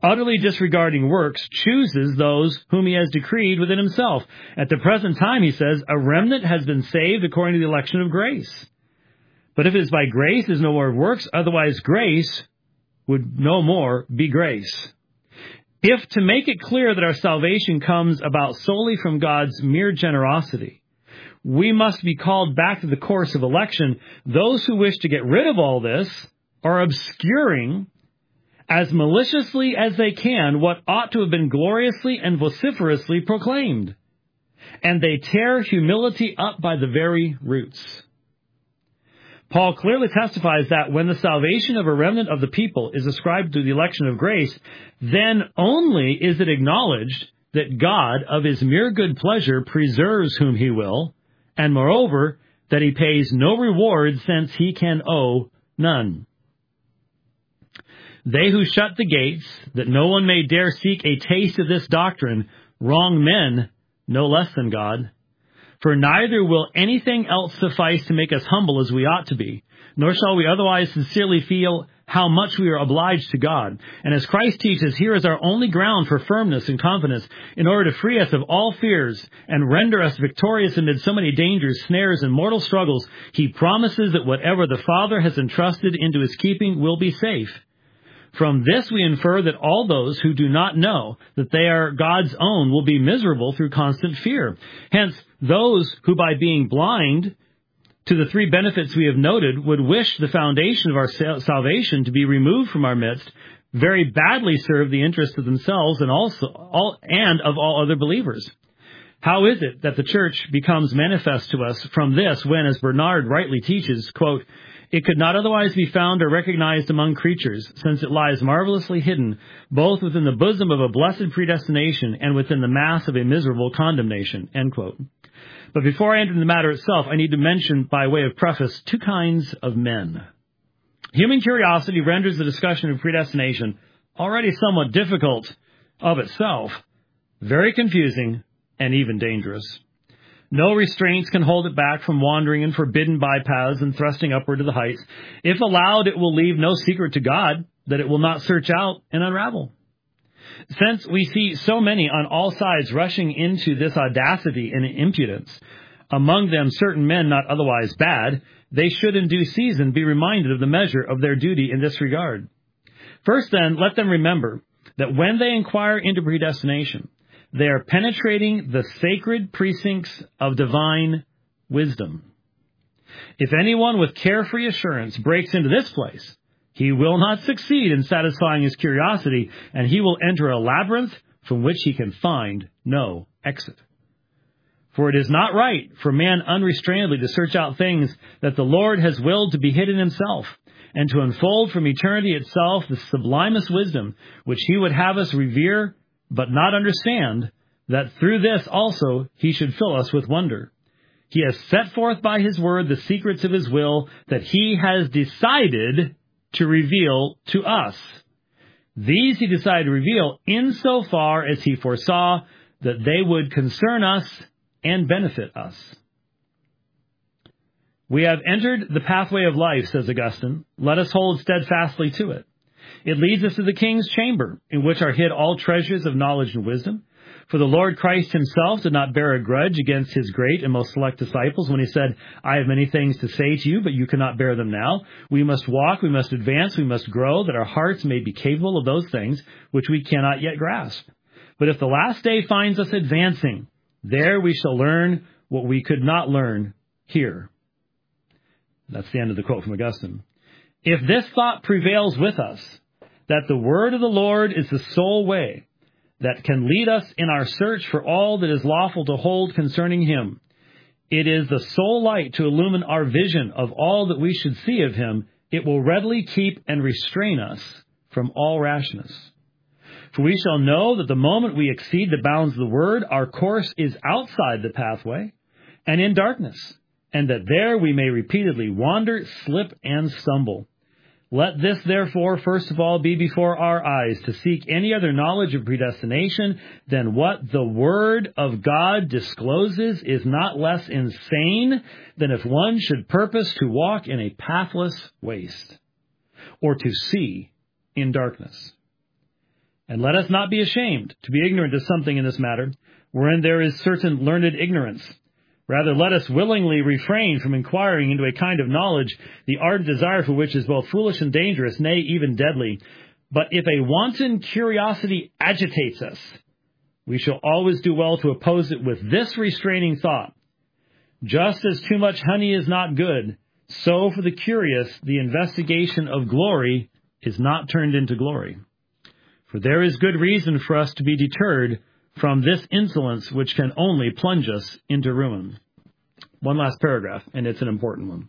utterly disregarding works, chooses those whom he has decreed within himself. At the present time, he says, a remnant has been saved according to the election of grace. But if it is by grace, there is no more of works, otherwise grace would no more be grace. If to make it clear that our salvation comes about solely from God's mere generosity, we must be called back to the course of election, those who wish to get rid of all this are obscuring as maliciously as they can what ought to have been gloriously and vociferously proclaimed. And they tear humility up by the very roots. Paul clearly testifies that when the salvation of a remnant of the people is ascribed to the election of grace, then only is it acknowledged that God, of his mere good pleasure, preserves whom he will, and moreover, that he pays no reward since he can owe none. They who shut the gates, that no one may dare seek a taste of this doctrine, wrong men no less than God. For neither will anything else suffice to make us humble as we ought to be, nor shall we otherwise sincerely feel how much we are obliged to God. And as Christ teaches, here is our only ground for firmness and confidence, in order to free us of all fears and render us victorious amid so many dangers, snares, and mortal struggles. He promises that whatever the Father has entrusted into his keeping will be safe. From this we infer that all those who do not know that they are God's own will be miserable through constant fear. Hence, those who by being blind to the three benefits we have noted would wish the foundation of our salvation to be removed from our midst, very badly serve the interests of themselves and also all and of all other believers. How is it that the church becomes manifest to us from this when, as Bernard rightly teaches, quote, it could not otherwise be found or recognized among creatures, since it lies marvelously hidden, both within the bosom of a blessed predestination and within the mass of a miserable condemnation, end quote. But before I enter the matter itself, I need to mention, by way of preface, two kinds of men. Human curiosity renders the discussion of predestination, already somewhat difficult of itself, very confusing and even dangerous. No restraints can hold it back from wandering in forbidden bypaths and thrusting upward to the heights. If allowed, it will leave no secret to God that it will not search out and unravel. Since we see so many on all sides rushing into this audacity and impudence, among them certain men not otherwise bad, they should in due season be reminded of the measure of their duty in this regard. First then, let them remember that when they inquire into predestination, they are penetrating the sacred precincts of divine wisdom. If anyone with carefree assurance breaks into this place, he will not succeed in satisfying his curiosity, and he will enter a labyrinth from which he can find no exit. For it is not right for man unrestrainedly to search out things that the Lord has willed to be hid in himself, and to unfold from eternity itself the sublimest wisdom, which he would have us revere but not understand, that through this also he should fill us with wonder. He has set forth by his word the secrets of his will that he has decided to reveal to us. These he decided to reveal insofar as he foresaw that they would concern us and benefit us. We have entered the pathway of life, says Augustine. Let us hold steadfastly to it. It leads us to the king's chamber, in which are hid all treasures of knowledge and wisdom. For the Lord Christ himself did not bear a grudge against his great and most select disciples when he said, I have many things to say to you, but you cannot bear them now. We must walk, we must advance, we must grow, that our hearts may be capable of those things which we cannot yet grasp. But if the last day finds us advancing, there we shall learn what we could not learn here. That's the end of the quote from Augustine. If this thought prevails with us, that the word of the Lord is the sole way that can lead us in our search for all that is lawful to hold concerning him, it is the sole light to illumine our vision of all that we should see of him, it will readily keep and restrain us from all rashness. For we shall know that the moment we exceed the bounds of the word, our course is outside the pathway and in darkness, and that there we may repeatedly wander, slip, and stumble. Let this, therefore, first of all, be before our eyes, to seek any other knowledge of predestination than what the Word of God discloses is not less insane than if one should purpose to walk in a pathless waste, or to see in darkness. And let us not be ashamed to be ignorant of something in this matter, wherein there is certain learned ignorance. Rather, let us willingly refrain from inquiring into a kind of knowledge, the ardent desire for which is both foolish and dangerous, nay, even deadly. But if a wanton curiosity agitates us, we shall always do well to oppose it with this restraining thought. Just as too much honey is not good, so for the curious, the investigation of glory is not turned into glory. For there is good reason for us to be deterred from this insolence which can only plunge us into ruin. One last paragraph, and it's an important one.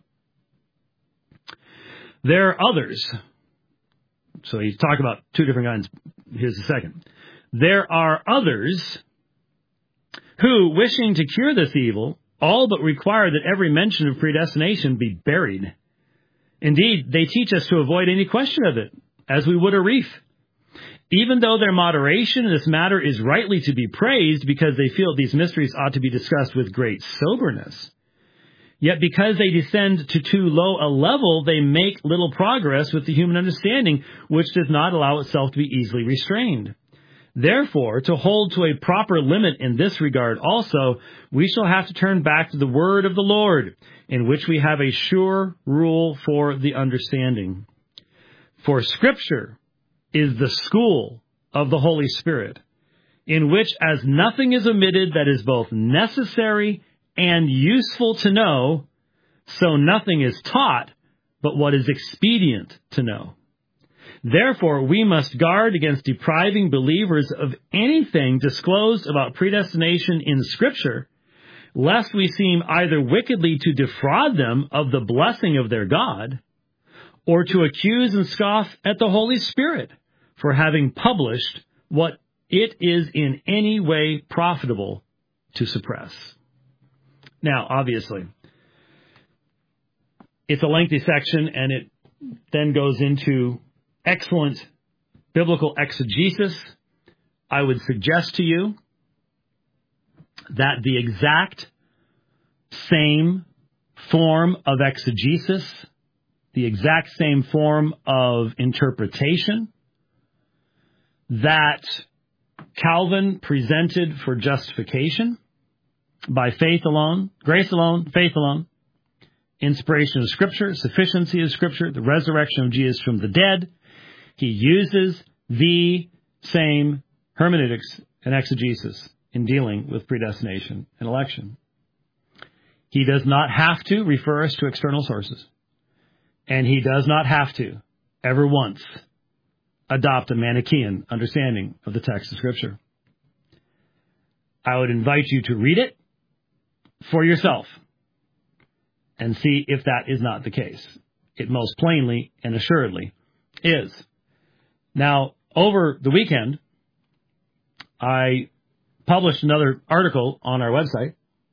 There are others. So he's talking about two different kinds. Here's the second. There are others who, wishing to cure this evil, all but require that every mention of predestination be buried. Indeed, they teach us to avoid any question of it, as we would a reef. Even though their moderation in this matter is rightly to be praised because they feel these mysteries ought to be discussed with great soberness, yet because they descend to too low a level, they make little progress with the human understanding, which does not allow itself to be easily restrained. Therefore, to hold to a proper limit in this regard also, we shall have to turn back to the word of the Lord, in which we have a sure rule for the understanding. For Scripture is the school of the Holy Spirit, in which as nothing is omitted that is both necessary and useful to know, so nothing is taught but what is expedient to know. Therefore, we must guard against depriving believers of anything disclosed about predestination in Scripture, lest we seem either wickedly to defraud them of the blessing of their God, or to accuse and scoff at the Holy Spirit for having published what it is in any way profitable to suppress. Now, obviously, it's a lengthy section, and it then goes into excellent biblical exegesis. I would suggest to you that the exact same form of exegesis, the exact same form of interpretation that Calvin presented for justification by faith alone, grace alone, faith alone, inspiration of Scripture, sufficiency of Scripture, the resurrection of Jesus from the dead, he uses the same hermeneutics and exegesis in dealing with predestination and election. He does not have to refer us to external sources. And he does not have to, ever once, adopt a Manichaean understanding of the text of Scripture. I would invite you to read it for yourself and see if that is not the case. It most plainly and assuredly is. Now, over the weekend, I published another article on our website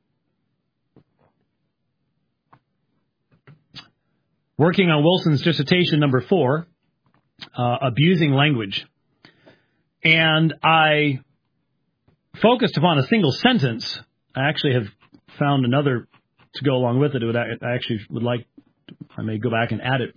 working on Wilson's dissertation number four, uh, abusing language. And I focused upon a single sentence. I actually have found another to go along with it. I actually would like, I may go back and add it.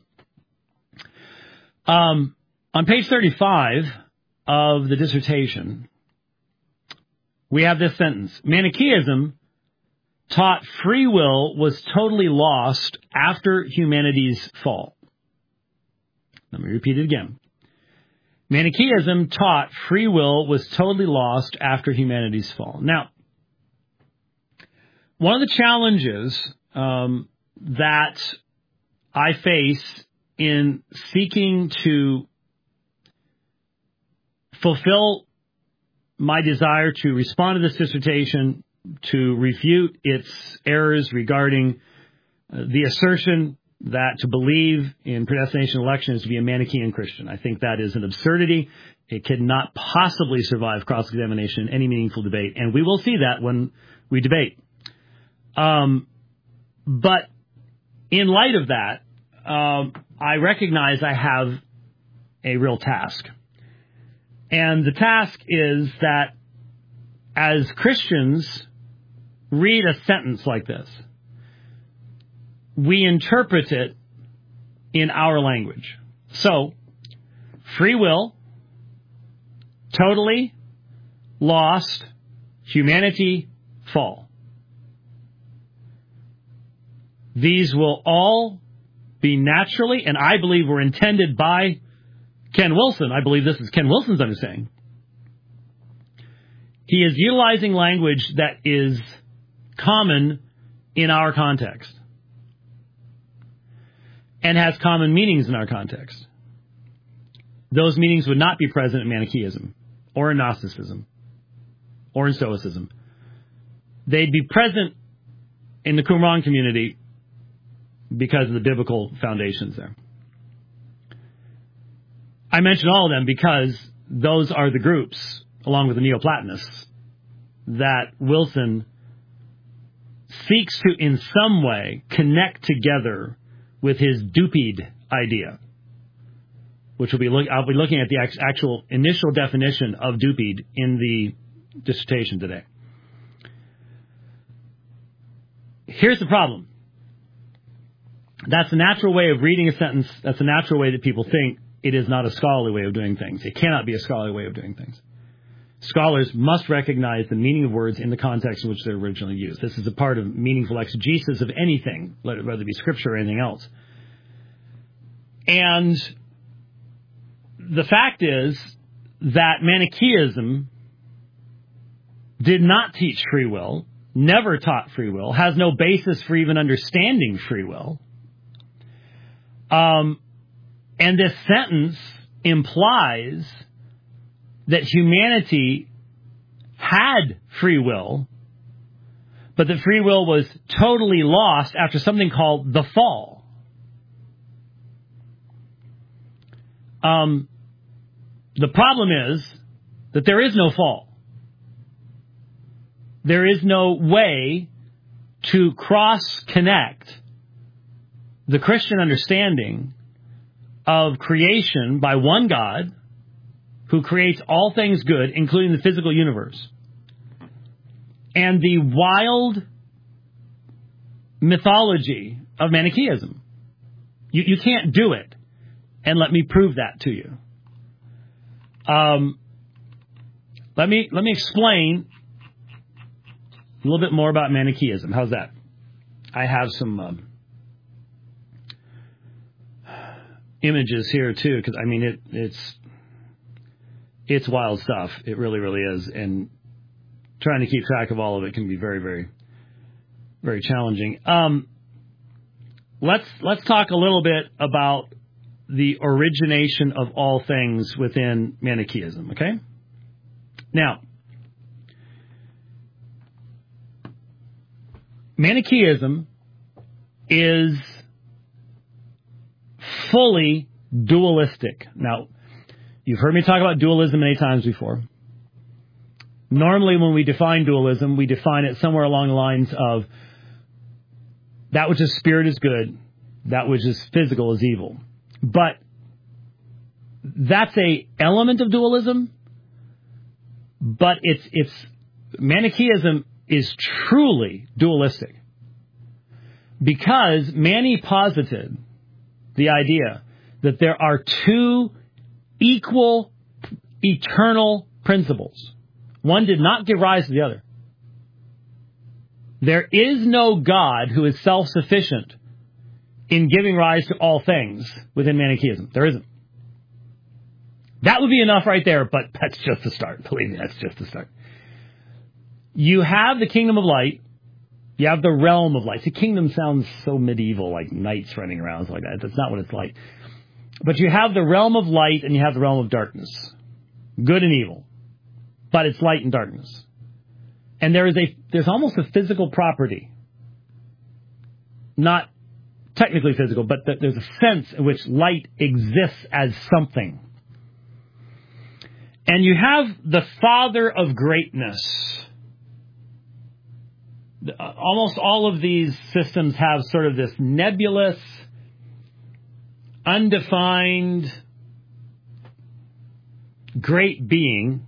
Um, on page thirty-five of the dissertation, we have this sentence. Manichaeism taught free will was totally lost after humanity's fall. Let me repeat it again. Manichaeism taught free will was totally lost after humanity's fall. Now, one of the challenges um, that I face in seeking to fulfill my desire to respond to this dissertation, to refute its errors regarding uh, the assertion that to believe in predestination election is to be a Manichaean Christian. I think that is an absurdity. It cannot possibly survive cross-examination in any meaningful debate, and we will see that when we debate. Um, but in light of that, um, I recognize I have a real task. And the task is that as Christians read a sentence like this, we interpret it in our language. So, free will totally lost, humanity fall. These will all be naturally, and I believe were intended by Ken Wilson. I believe this is Ken Wilson's understanding. He is utilizing language that is common in our context and has common meanings in our context. Those meanings would not be present in Manichaeism or in Gnosticism or in Stoicism. They'd be present in the Qumran community because of the biblical foundations there. I mention all of them because those are the groups, along with the Neoplatonists, that Wilson seeks to, in some way, connect together with his dupied idea, which will be look, I'll be looking at the actual initial definition of dupied in the dissertation today. Here's the problem. That's a natural way of reading a sentence. That's a natural way that people think. It is not a scholarly way of doing things. It cannot be a scholarly way of doing things. Scholars must recognize the meaning of words in the context in which they're originally used. This is a part of meaningful exegesis of anything, whether it be scripture or anything else. And the fact is that Manichaeism did not teach free will, never taught free will, has no basis for even understanding free will. Um, and this sentence implies that humanity had free will, but that free will was totally lost after something called the fall. Um, the problem is that there is no fall. There is no way to cross-connect the Christian understanding of creation by one God who creates all things good, including the physical universe, and the wild mythology of Manichaeism. You, you can't do it, and let me prove that to you. Um, let me let me explain a little bit more about Manichaeism. How's that? I have some um, images here too, because I mean it, it's it's wild stuff. It really, really is, and trying to keep track of all of it can be very, very, very challenging. Um, let's let's talk a little bit about the origination of all things within Manichaeism. Okay, now Manichaeism is fully dualistic. Now, you've heard me talk about dualism many times before. Normally, when we define dualism, we define it somewhere along the lines of that which is spirit is good, that which is physical is evil. But that's a element of dualism, but it's it's Manichaeism is truly dualistic because Mani posited the idea that there are two equal eternal principles. One did not give rise to the other. There is no God who is self-sufficient in giving rise to all things within Manichaeism. There isn't. That would be enough right there, but that's just the start. Believe me, that's just the start. You have the kingdom of light. You have the realm of light. The kingdom sounds so medieval, like knights running around, like that. That's not what it's like. But you have the realm of light and you have the realm of darkness. Good and evil. But it's light and darkness. And there is a, there's almost a physical property. Not technically physical, but there's a sense in which light exists as something. And you have the Father of greatness. Almost all of these systems have sort of this nebulous, undefined, great being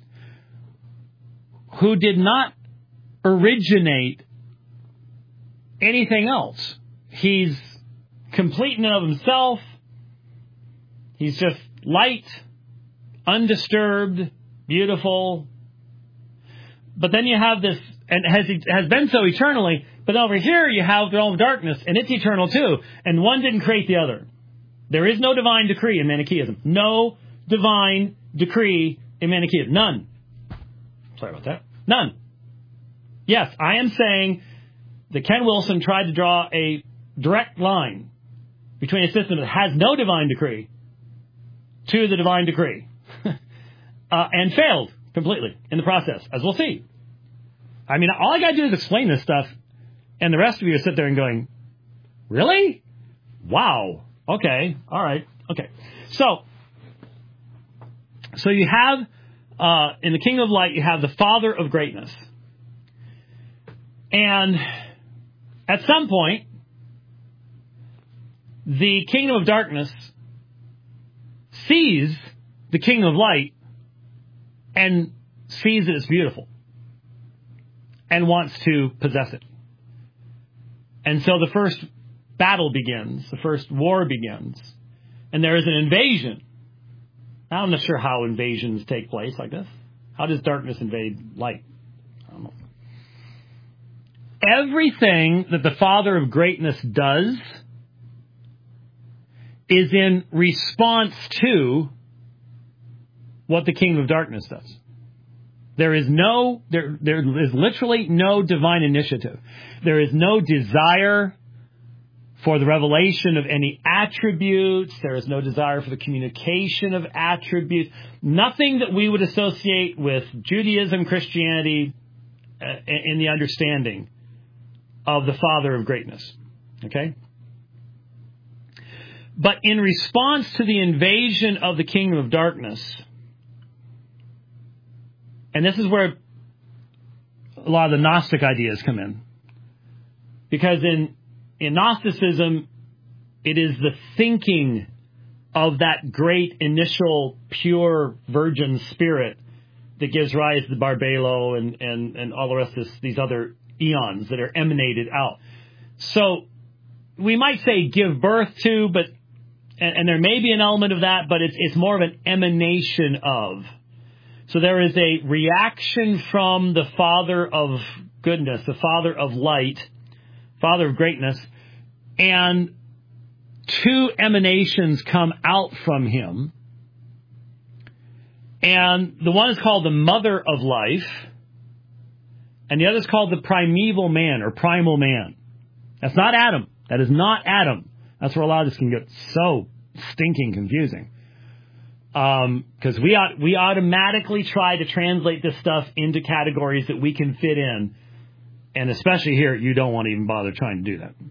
who did not originate anything else. He's complete in and of himself. He's just light, undisturbed, beautiful. But then you have this, and has has been so eternally, but over here you have the realm of darkness, and it's eternal too, and one didn't create the other. There is no divine decree in Manichaeism. No divine decree in Manichaeism. None. Sorry about that. None. Yes, I am saying that Ken Wilson tried to draw a direct line between a system that has no divine decree to the divine decree, uh, and failed completely in the process, as we'll see. I mean, all I got to do is explain this stuff, and the rest of you sit there and going, really? Wow. Okay. All right. Okay. So, so you have, uh, in the Kingdom of Light, you have the Father of Greatness. And at some point, the Kingdom of Darkness sees the Kingdom of Light and sees that it's beautiful and wants to possess it. And so the first battle begins, the first war begins, and there is an invasion. Now, I'm not sure how invasions take place like this. How does darkness invade light? I don't know. Everything that the Father of Greatness does is in response to what the Kingdom of Darkness does. There is no, there, there is literally no divine initiative. There is no desire for the revelation of any attributes. There is no desire for the communication of attributes. Nothing that we would associate with Judaism, Christianity, uh, in the understanding of the Father of Greatness. Okay? But in response to the invasion of the Kingdom of Darkness, and this is where a lot of the Gnostic ideas come in, because in In Gnosticism, it is the thinking of that great initial pure virgin spirit that gives rise to Barbelo and, and, and all the rest of this, these other eons that are emanated out. So we might say give birth to, but and, and there may be an element of that, but it's it's more of an emanation of. So there is a reaction from the Father of goodness, the Father of light, Father of greatness, and two emanations come out from him. And the one is called the Mother of Life, and the other is called the Primeval Man, or Primal Man. That's not Adam. That is not Adam. That's where a lot of this can get so stinking confusing. Because um, we we automatically try to translate this stuff into categories that we can fit in. And especially here, you don't want to even bother trying to do that.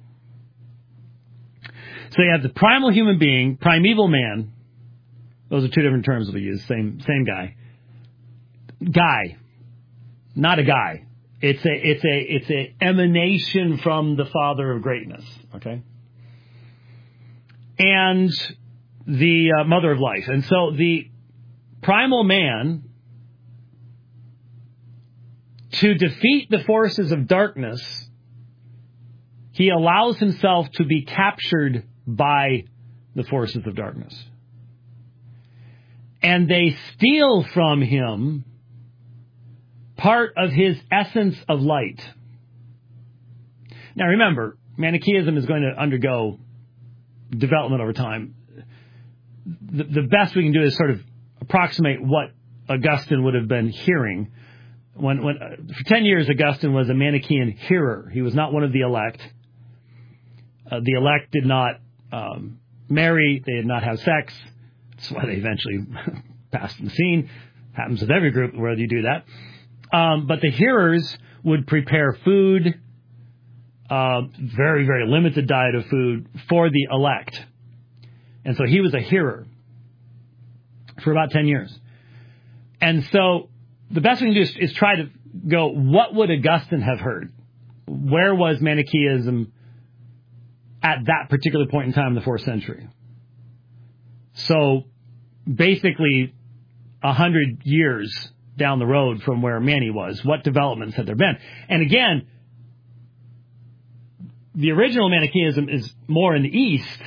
So you have the primal human being, primeval man. Those are two different terms that we use. Same same guy. Guy, not a guy. It's a it's a it's a emanation from the Father of Greatness. Okay. And the uh, Mother of Life. And so the primal man, to defeat the forces of darkness, he allows himself to be captured by the forces of darkness. And they steal from him part of his essence of light. Now remember, Manichaeism is going to undergo development over time. The, the best we can do is sort of approximate what Augustine would have been hearing. When, when uh, for ten years, Augustine was a Manichaean hearer. He was not one of the elect. Uh, the elect did not um, marry. They did not have sex. That's why they eventually passed the scene. Happens with every group where you do that. Um, but the hearers would prepare food, uh, very, very limited diet of food for the elect. And so he was a hearer for about ten years. And so the best we can do is, is try to go, what would Augustine have heard? Where was Manichaeism at that particular point in time in the fourth century? So basically a hundred years down the road from where Mani was, what developments had there been? And again, the original Manichaeism is more in the East.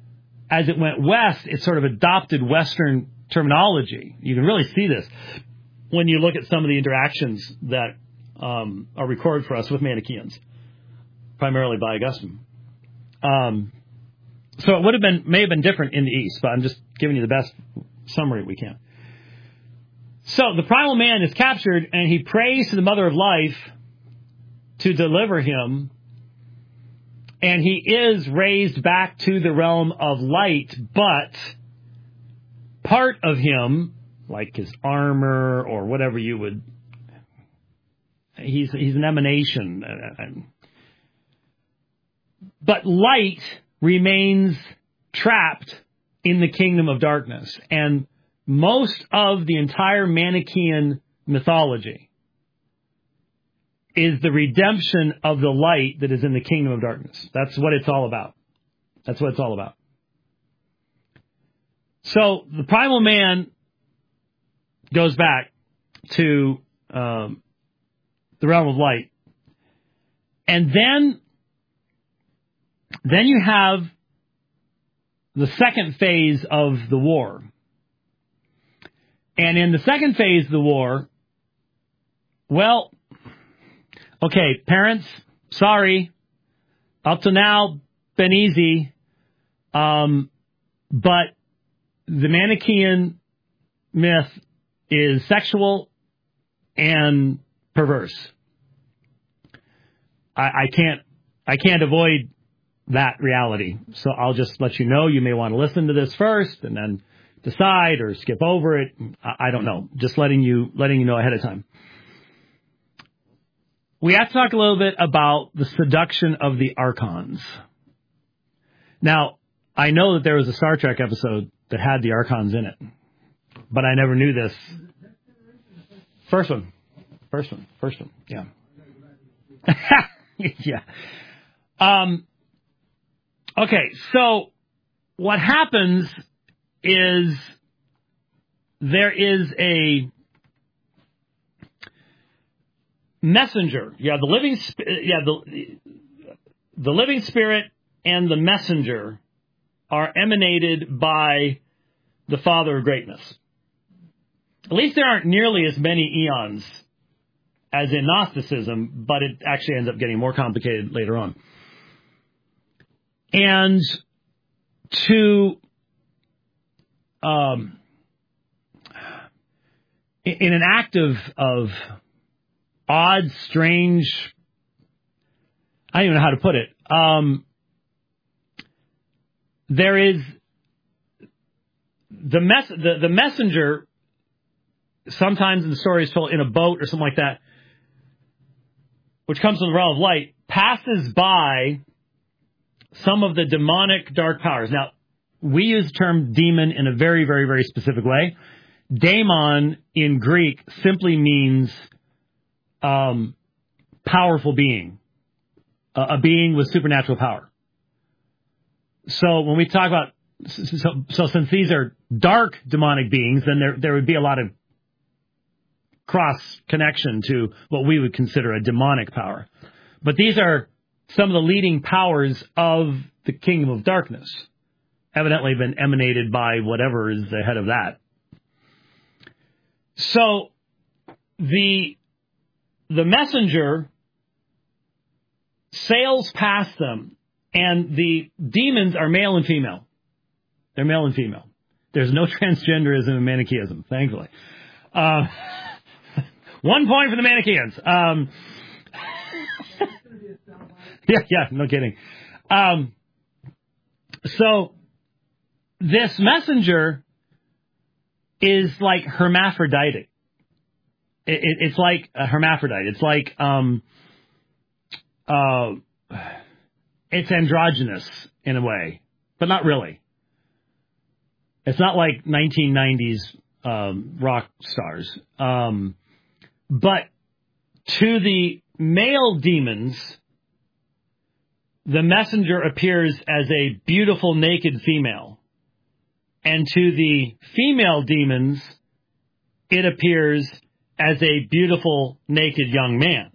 As it went west, it sort of adopted Western terminology. You can really see this. when you look at some of the interactions that um, are recorded for us with Manichaeans, primarily by Augustine. Um, so it would have been, may have been different in the East, but I'm just giving you the best summary we can. So the primal man is captured, and he prays to the Mother of Life to deliver him, and he is raised back to the realm of light, but part of him, like his armor or whatever you would, he's he's an emanation. But light remains trapped in the kingdom of darkness. And most of the entire Manichaean mythology is the redemption of the light that is in the kingdom of darkness. That's what it's all about. That's what it's all about. So the primal man goes back to um, the realm of light. And then, then you have the second phase of the war. And in the second phase of the war, well, okay, parents, sorry. Up to now, been easy. Um, but the Manichaean myth is sexual and perverse. I, I can't, I can't avoid that reality. So I'll just let you know. You may want to listen to this first and then decide or skip over it. I, I don't know. Just letting you, letting you know ahead of time. We have to talk a little bit about the seduction of the Archons. Now, I know that there was a Star Trek episode that had the Archons in it, but I never knew this. First one. First one. First one. Yeah. yeah. Um, okay, so what happens is there is a messenger. Yeah, the living, yeah, the the living spirit and the messenger are emanated by the Father of Greatness. At least there aren't nearly as many eons as in Gnosticism, but it actually ends up getting more complicated later on. And to um, in an act of of odd, strange, I don't even know how to put it. Um, there is the, mess, the the messenger, sometimes in the story is told in a boat or something like that, which comes from the realm of light, passes by some of the demonic dark powers. Now, we use the term demon in a very, very, very specific way. Daemon in Greek simply means Um, powerful being, uh, a being with supernatural power. So when we talk about, so, so since these are dark demonic beings, then there there would be a lot of cross connection to what we would consider a demonic power. But these are some of the leading powers of the kingdom of darkness, evidently been emanated by whatever is the head of that. So the The messenger sails past them, and the demons are male and female. They're male and female. There's no transgenderism in Manichaeism, thankfully. Uh, one point for the Manichaeans. Um, yeah, yeah, no kidding. Um, so this messenger is like hermaphroditic. It, it, it's like a hermaphrodite. It's like um, uh, it's androgynous in a way, but not really. It's not like nineteen nineties um, rock stars. Um, but to the male demons, the messenger appears as a beautiful naked female. And to the female demons, it appears as a beautiful naked young man.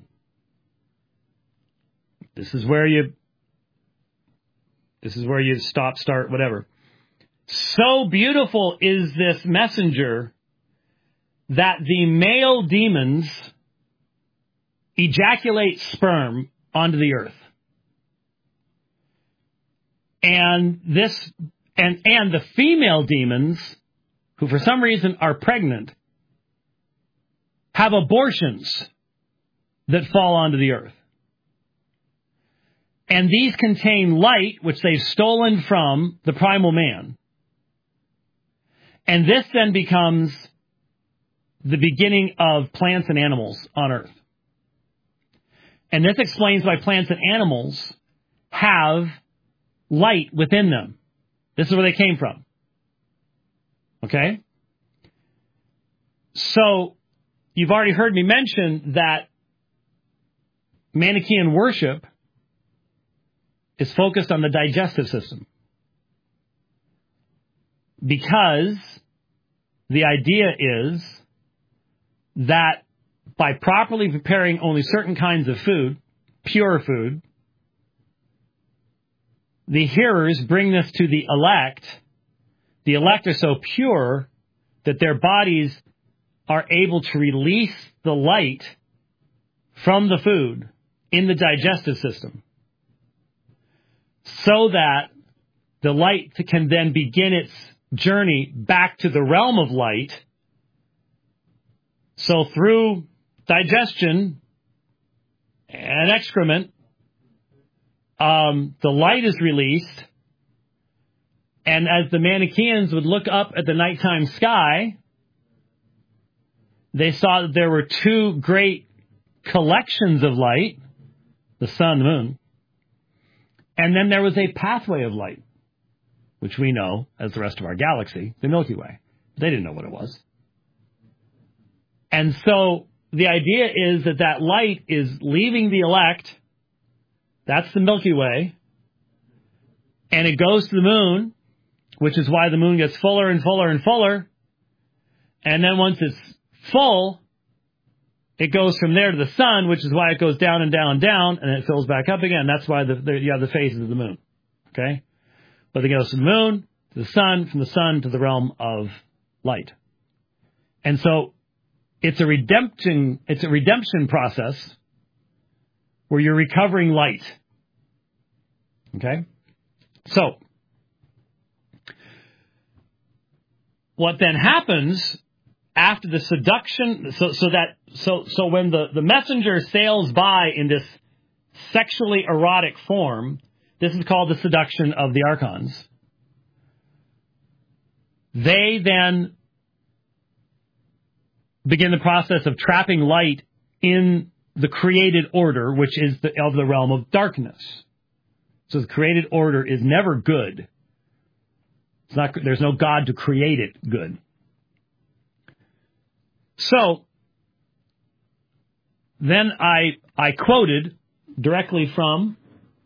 This is where you, this is where you stop, start, whatever. So beautiful is this messenger that the male demons ejaculate sperm onto the earth. And this, and, and the female demons, who for some reason are pregnant, have abortions that fall onto the earth. And these contain light, which they've stolen from the primal man. And this then becomes the beginning of plants and animals on earth. And this explains why plants and animals have light within them. This is where they came from. Okay? So, you've already heard me mention that Manichaean worship is focused on the digestive system. Because the idea is that by properly preparing only certain kinds of food, pure food, the hearers bring this to the elect. The elect are so pure that their bodies are able to release the light from the food in the digestive system, so that the light can then begin its journey back to the realm of light. So through digestion and excrement, um, the light is released, and as the Manichaeans would look up at the nighttime sky, they saw that there were two great collections of light, the sun, the moon, and then there was a pathway of light, which we know as the rest of our galaxy, the Milky Way. They didn't know what it was. And so the idea is that that light is leaving the elect, that's the Milky Way, and it goes to the moon, which is why the moon gets fuller and fuller and fuller, and then once it's full, it goes from there to the sun, which is why it goes down and down and down, and it fills back up again. That's why the, the, you have the phases of the moon. Okay? But it goes from the moon to the sun, from the sun to the realm of light. And so it's a redemption, it's a redemption process where you're recovering light. Okay? So, what then happens after the seduction, so, so that, so, so when the, the messenger sails by in this sexually erotic form, this is called the seduction of the archons. They then begin the process of trapping light in the created order, which is the, of the realm of darkness. So the created order is never good. It's not, there's no God to create it good. So, then I I quoted directly from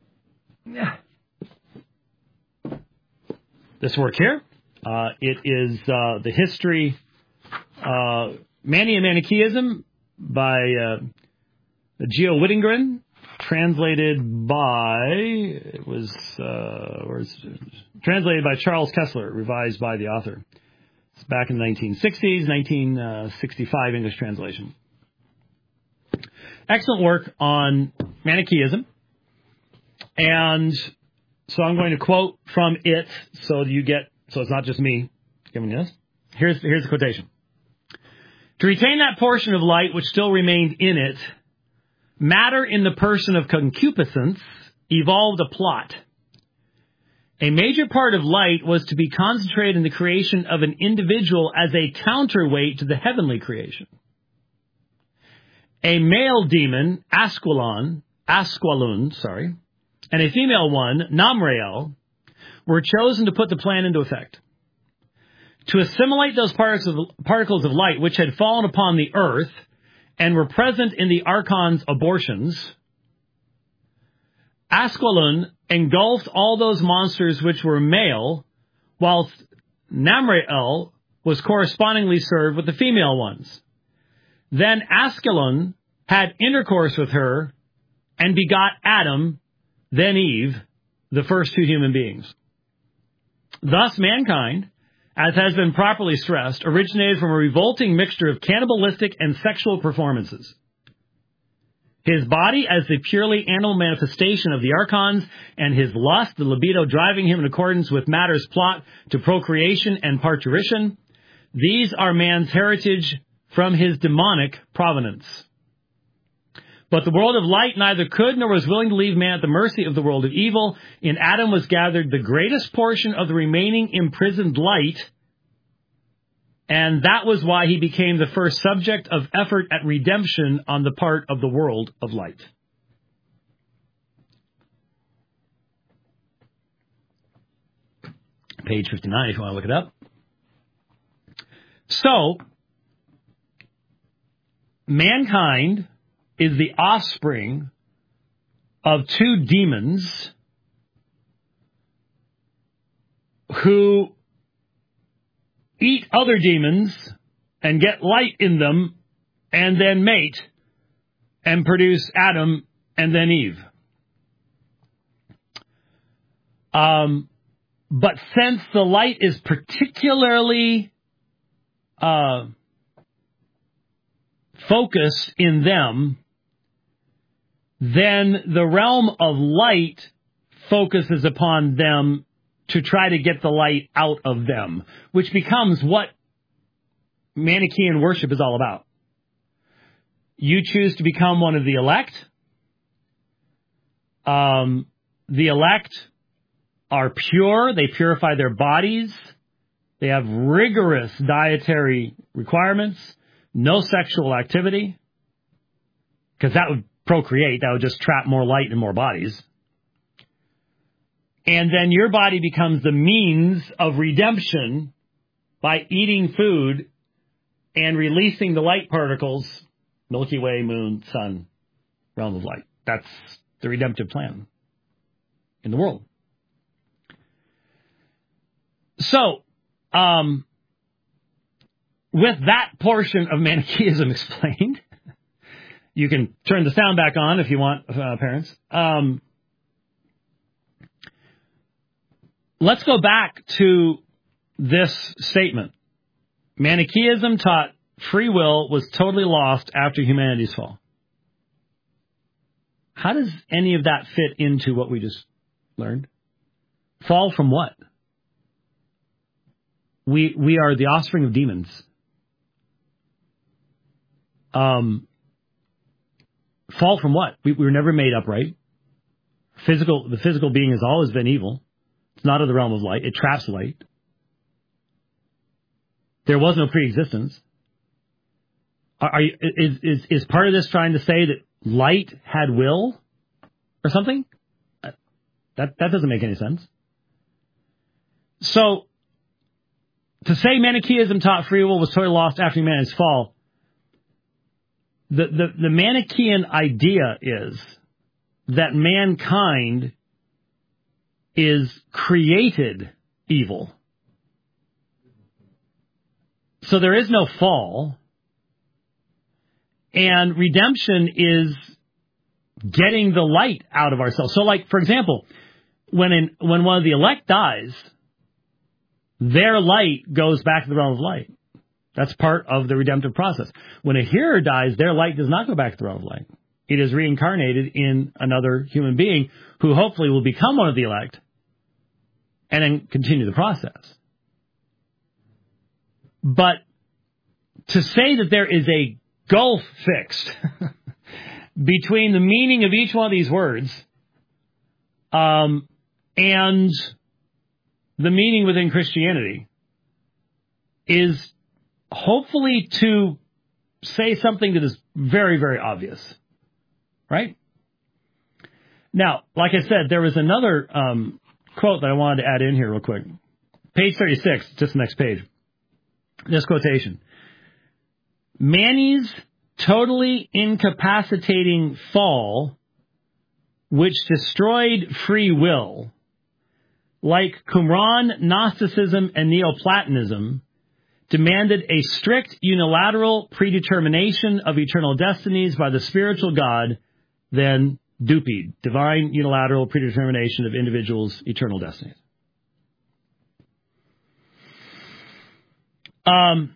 this work here. Uh, it is uh, The History, uh, Mani and Manichaeism by uh, Geo Wittengren, translated by, it was, uh, where's, translated by Charles Kessler, revised by the author. It's back in the nineteen sixties, nineteen sixty-five English translation. Excellent work on Manichaeism. And so I'm going to quote from it so you get, so it's not just me giving you this. Here's, here's the quotation. To retain that portion of light which still remained in it, matter in the person of concupiscence evolved a plot. A major part of light was to be concentrated in the creation of an individual as a counterweight to the heavenly creation. A male demon, Asqualon, Asqualun, sorry, and a female one, Namrael, were chosen to put the plan into effect. To assimilate those particles of light which had fallen upon the earth and were present in the archon's abortions, Asqualun engulfed all those monsters which were male, whilst Namrael was correspondingly served with the female ones. Then Asqualun had intercourse with her and begot Adam, then Eve, the first two human beings. Thus mankind, as has been properly stressed, originated from a revolting mixture of cannibalistic and sexual performances. His body as the purely animal manifestation of the archons, and his lust, the libido driving him in accordance with matter's plot to procreation and parturition, these are man's heritage from his demonic provenance. But the world of light neither could nor was willing to leave man at the mercy of the world of evil. In Adam was gathered the greatest portion of the remaining imprisoned light, and that was why he became the first subject of effort at redemption on the part of the world of light. Page fifty-nine, if you want to look it up. So, mankind is the offspring of two demons who eat other demons and get light in them and then mate and produce Adam and then Eve. Um, but since the light is particularly uh, focused in them, then the realm of light focuses upon them to try to get the light out of them, which becomes what Manichaean worship is all about. You choose to become one of the elect. Um, the elect are pure. They purify their bodies. They have rigorous dietary requirements. No sexual activity, because that would procreate. That would just trap more light in more bodies. And then your body becomes the means of redemption by eating food and releasing the light particles, Milky Way, moon, sun, realm of light. That's the redemptive plan in the world. So, um, with that portion of Manichaeism explained, you can turn the sound back on if you want, uh, parents. Um, let's go back to this statement. Manichaeism taught free will was totally lost after humanity's fall. How does any of that fit into what we just learned? Fall from what? We we are the offspring of demons. Um, fall from what? We, we were never made upright. Physical, the physical being has always been evil. It's not of the realm of light. It traps light. There was no pre-existence. Are, are you, is, is is part of this trying to say that light had will or something? That that doesn't make any sense. So, to say Manichaeism taught free will was totally lost after humanity's fall, the, the, the Manichaean idea is that mankind is created evil. So there is no fall, and redemption is getting the light out of ourselves. So, like, for example, when in, when one of the elect dies, their light goes back to the realm of light. That's part of the redemptive process. When a hearer dies, their light does not go back to the realm of light. It is reincarnated in another human being who hopefully will become one of the elect and then continue the process. But to say that there is a gulf fixed between the meaning of each one of these words um, and the meaning within Christianity is hopefully to say something that is very, very obvious. Right? Now, like I said, there was another um, quote that I wanted to add in here real quick. Page thirty-six, just the next page. This quotation. Mani's totally incapacitating fall, which destroyed free will, like Qumran, Gnosticism, and Neoplatonism, demanded a strict unilateral predetermination of eternal destinies by the spiritual God, then dupied, divine unilateral predetermination of individuals' eternal destinies. Um,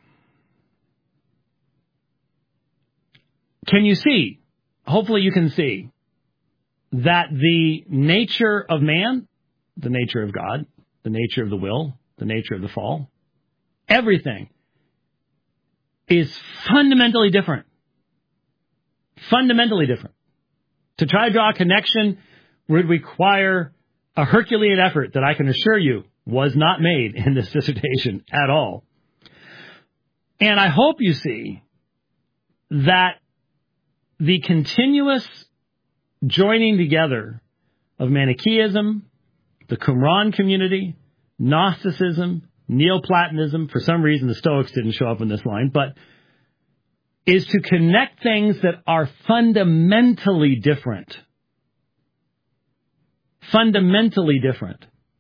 can you see, hopefully you can see, that the nature of man, the nature of God, the nature of the will, the nature of the fall, everything is fundamentally different. Fundamentally different. To try to draw a connection would require a Herculean effort that I can assure you was not made in this dissertation at all. And I hope you see that the continuous joining together of Manichaeism, the Qumran community, Gnosticism, Neoplatonism, for some reason the Stoics didn't show up in this line, but is to connect things that are fundamentally different. Fundamentally different.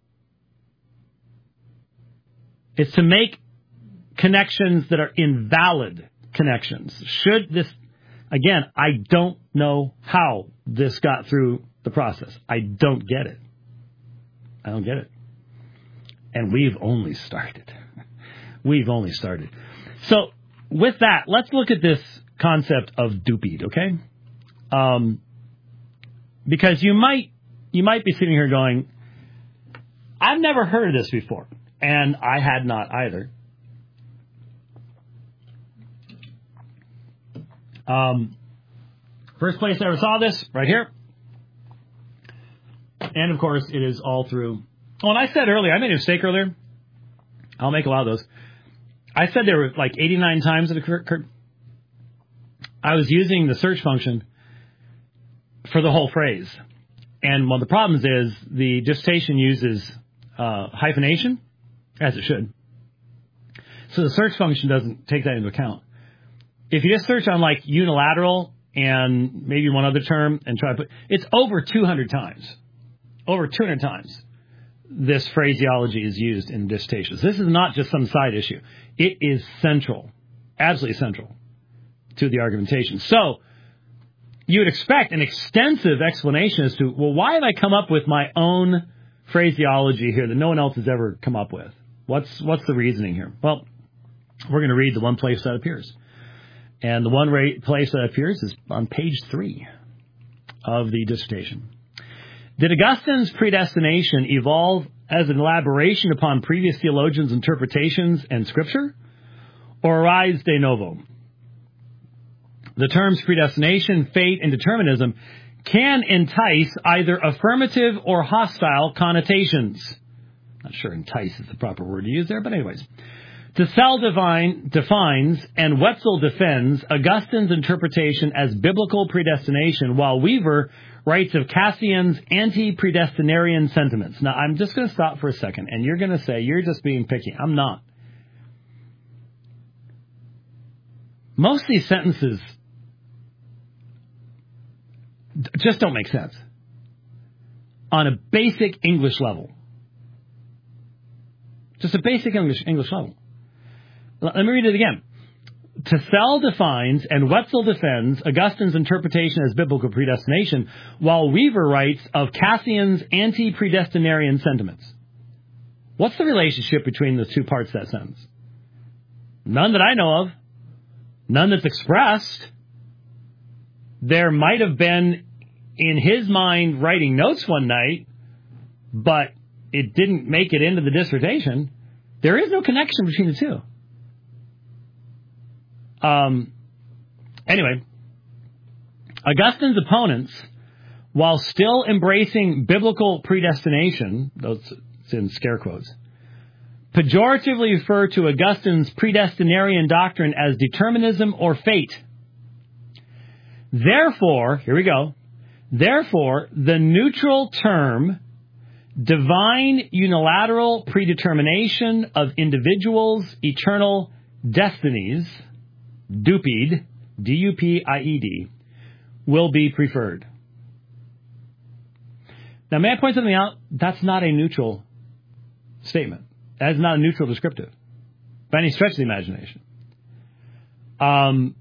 It's to make connections that are invalid connections. Should this, again, I don't know how this got through the process. I don't get it. I don't get it. And we've only started. We've only started. So, with that, let's look at this concept of dupied, okay? Um, because you might you might be sitting here going, I've never heard of this before, and I had not either. Um, first place I ever saw this, right here. And, of course, it is all through... Oh, and I said earlier, I made a mistake earlier. I'll make a lot of those. I said there were like eighty-nine times it occurred. I was using the search function for the whole phrase. And one of the problems is the dissertation uses uh, hyphenation, as it should. So the search function doesn't take that into account. If you just search on like unilateral and maybe one other term and try to put... It's over two hundred times. Over two hundred times this phraseology is used in dissertations. This is not just some side issue. It is central, absolutely central to the argumentation. So you would expect an extensive explanation as to, well, why have I come up with my own phraseology here that no one else has ever come up with? What's what's the reasoning here? Well, we're going to read the one place that appears. And the one ra- place that appears is on page three of the dissertation. Did Augustine's predestination evolve as an elaboration upon previous theologians' interpretations and scripture, or arise de novo? The terms predestination, fate, and determinism can entice either affirmative or hostile connotations. Not sure entice is the proper word to use there, but anyways. Tzell divine, defines and Wetzel defends Augustine's interpretation as biblical predestination, while Weaver writes of Cassian's anti-predestinarian sentiments. Now, I'm just going to stop for a second, and you're going to say, you're just being picky. I'm not. Most of these sentences just don't make sense on a basic English level. Just a basic English English level. Let me read it again. Tzell defines and Wetzel defends Augustine's interpretation as biblical predestination, while Weaver writes of Cassian's anti-predestinarian sentiments. What's the relationship between the two parts of that sentence? None that I know of. None that's expressed. There might have been, in his mind, writing notes one night, but it didn't make it into the dissertation. There is no connection between the two. Um, anyway, Augustine's opponents, while still embracing biblical predestination, those in scare quotes, pejoratively refer to Augustine's predestinarian doctrine as determinism or fate. Therefore, here we go, therefore, the neutral term divine unilateral predetermination of individuals' eternal destinies, dupied, D U P I E D, will be preferred. Now, may I point something out? That's not a neutral statement. That is not a neutral descriptive by any stretch of the imagination. Um,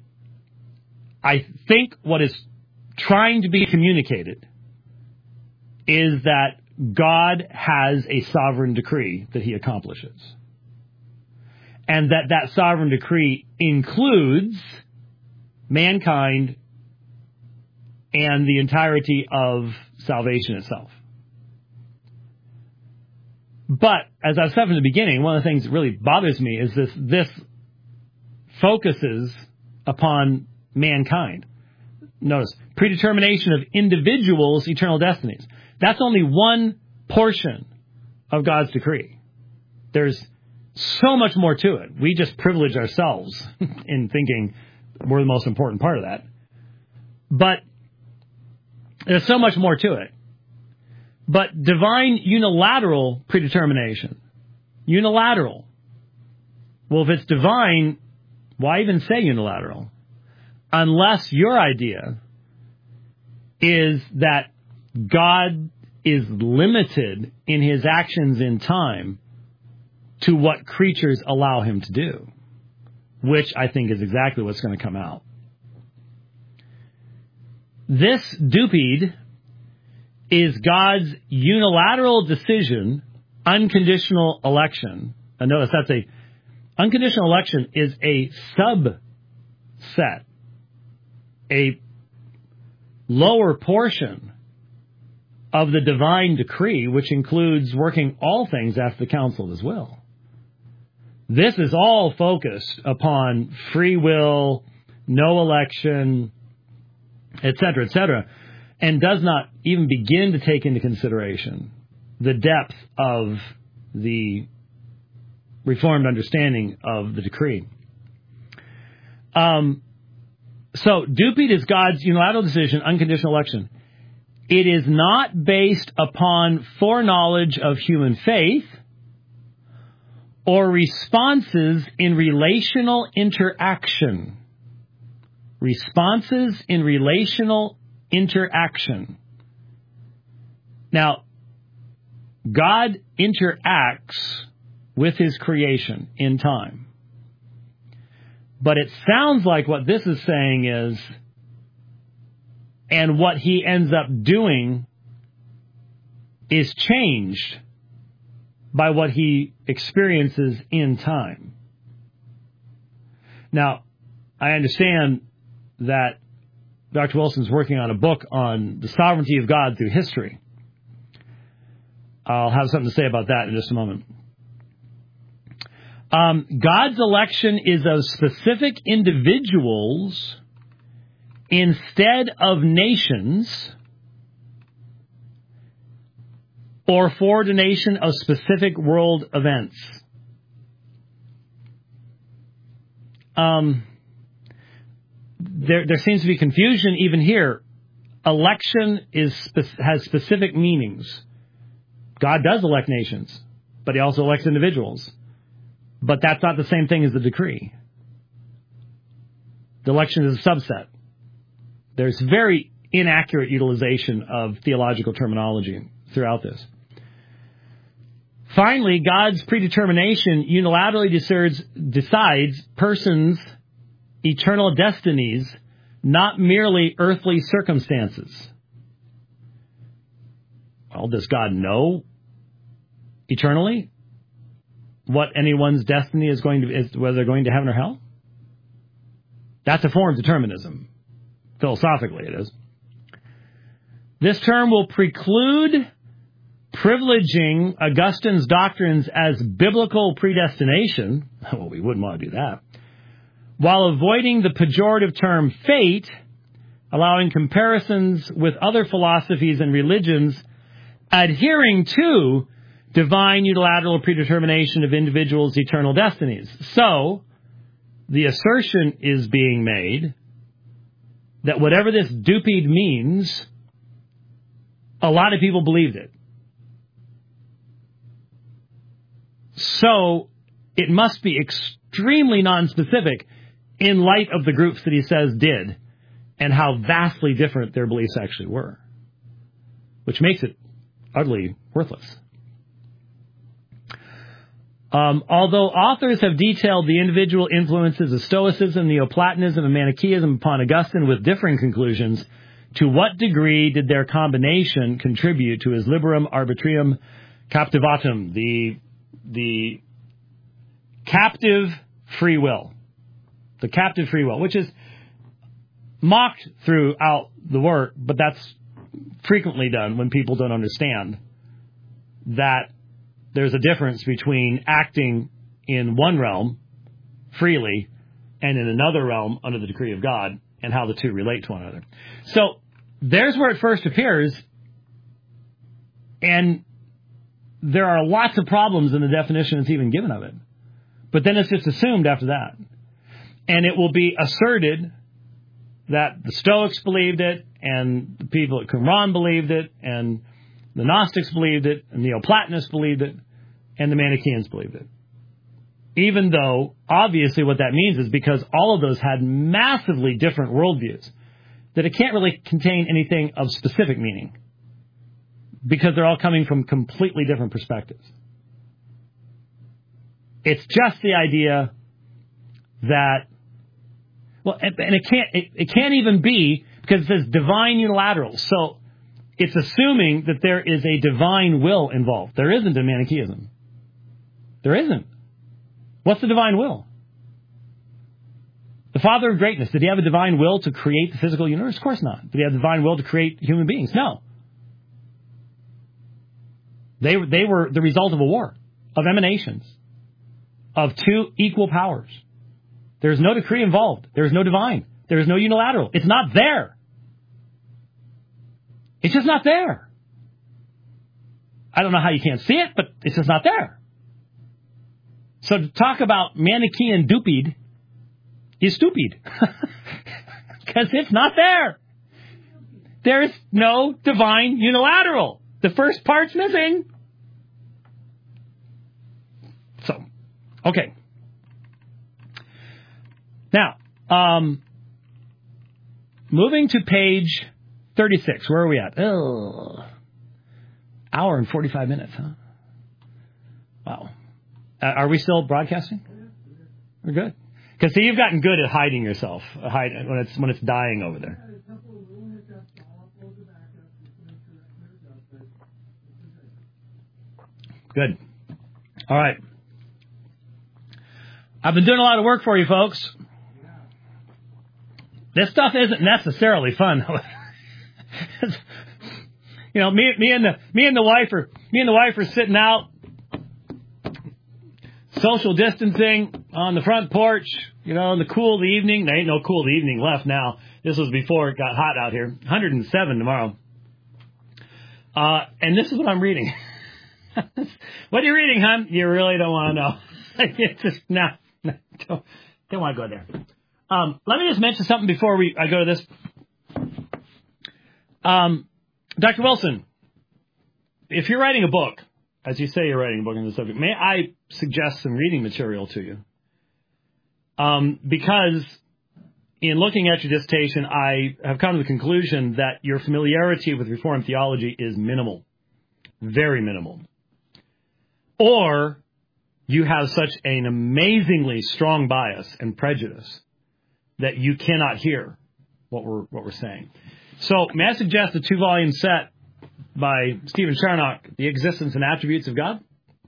I think what is trying to be communicated is that God has a sovereign decree that he accomplishes. and that that sovereign decree includes mankind and the entirety of salvation itself. But, as I've said from the beginning, one of the things that really bothers me is this, this focuses upon mankind. Notice, predetermination of individuals' eternal destinies. That's only one portion of God's decree. There's so much more to it. We just privilege ourselves in thinking we're the most important part of that. But there's so much more to it. But divine unilateral predetermination. Unilateral. Well, if it's divine, why even say unilateral? Unless your idea is that God is limited in his actions in time to what creatures allow him to do, which I think is exactly what's going to come out. This duped is God's unilateral decision, unconditional election. And notice that's a, unconditional election is a subset, a lower portion of the divine decree, which includes working all things after the counsel of his will. This is all focused upon free will, no election, et cetera, et cetera, and does not even begin to take into consideration the depth of the Reformed understanding of the decree. Um, so, duped is God's unilateral decision, unconditional election. It is not based upon foreknowledge of human faith or responses in relational interaction. Responses in relational interaction. Now, God interacts with his creation in time. But it sounds like what this is saying is, and what he ends up doing is changed by what he experiences in time. Now, I understand that Doctor Wilson's working on a book on the sovereignty of God through history. I'll have something to say about that in just a moment. Um, God's election is of specific individuals instead of nations, or foreordination of specific world events. Um, there, there seems to be confusion even here. Election is has specific meanings. God does elect nations, but he also elects individuals. But that's not the same thing as the decree. The election is a subset. There's very inaccurate utilization of theological terminology throughout this. Finally, God's predetermination unilaterally decides, decides persons' eternal destinies, not merely earthly circumstances. Well, does God know eternally what anyone's destiny is going to, is, whether they're going to heaven or hell? That's a form of determinism. Philosophically, it is. This term will preclude privileging Augustine's doctrines as biblical predestination. Well, we wouldn't want to do that. While avoiding the pejorative term fate, allowing comparisons with other philosophies and religions adhering to divine unilateral predetermination of individuals' eternal destinies. So, the assertion is being made that whatever this duped means, a lot of people believed it. So, it must be extremely nonspecific in light of the groups that he says did, and how vastly different their beliefs actually were, which makes it utterly worthless. Um, although authors have detailed the individual influences of Stoicism, Neoplatonism, and Manichaeism upon Augustine with differing conclusions, to what degree did their combination contribute to his liberum arbitrium captivatum, the the captive free will. The captive free will, which is mocked throughout the work, but that's frequently done when people don't understand that there's a difference between acting in one realm freely and in another realm under the decree of God, and how the two relate to one another. So there's where it first appears, and there are lots of problems in the definition that's even given of it. But then it's just assumed after that. And it will be asserted that the Stoics believed it, and the people at Qumran believed it, and the Gnostics believed it, and the Neoplatonists believed it, and the Manichaeans believed it. Even though, obviously, what that means is because all of those had massively different worldviews, that it can't really contain anything of specific meaning, because they're all coming from completely different perspectives. It's just the idea that, well, and it can't, it, it can't even be, because it says divine unilateral. So it's assuming that there is a divine will involved. There isn't in Manichaeism. There isn't. What's the divine will? The Father of greatness, did he have a divine will to create the physical universe? Of course not. Did he have a divine will to create human beings? No. They, they were the result of a war, of emanations, of two equal powers. There's no decree involved. There's no divine. There's no unilateral. It's not there. It's just not there. I don't know how you can't see it, but it's just not there. So to talk about Manichaean duped is stupid. Because it's not there. There's no divine unilateral. The first part's missing. So, okay. Now, um, moving to page thirty-six. Where are we at? Oh, hour and forty-five minutes, huh? Wow. Uh, are we still broadcasting? We're good. Because see, you've gotten good at hiding yourself uh, hide, when it's when it's dying over there. Good. All right. I've been doing a lot of work for you folks. This stuff isn't necessarily fun. You know, me, me and the me and the wife are me and the wife are sitting out, social distancing on the front porch. You know, in the cool of the evening. There ain't no cool of the evening left now. This was before it got hot out here. one hundred seven tomorrow. Uh, and this is what I'm reading. What are you reading, hon? You really don't want to know. It's just no, no don't, don't want to go there. Um, let me just mention something before we I go to this. Um, Doctor Wilson, if you're writing a book, as you say you're writing a book on the subject, may I suggest some reading material to you? Um, because in looking at your dissertation, I have come to the conclusion that your familiarity with Reformed theology is minimal, very minimal. Or you have such an amazingly strong bias and prejudice that you cannot hear what we're what we're saying. So may I suggest a two-volume set by Stephen Charnock, The Existence and Attributes of God?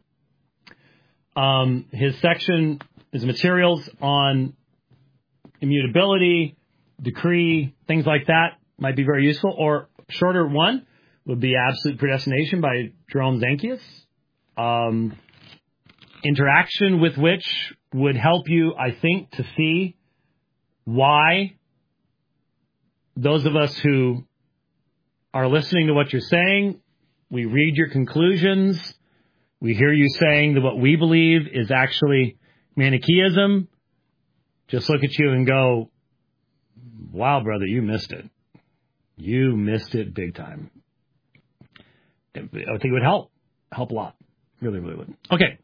Um, his section, his materials on immutability, decree, things like that might be very useful. Or shorter one would be Absolute Predestination by Jerome Zanchius. Um, interaction with which would help you, I think, to see why those of us who are listening to what you're saying, we read your conclusions, we hear you saying that what we believe is actually Manichaeism, just look at you and go, wow, brother, you missed it. You missed it big time. I think it would help. Help a lot. Really, really would. Okay.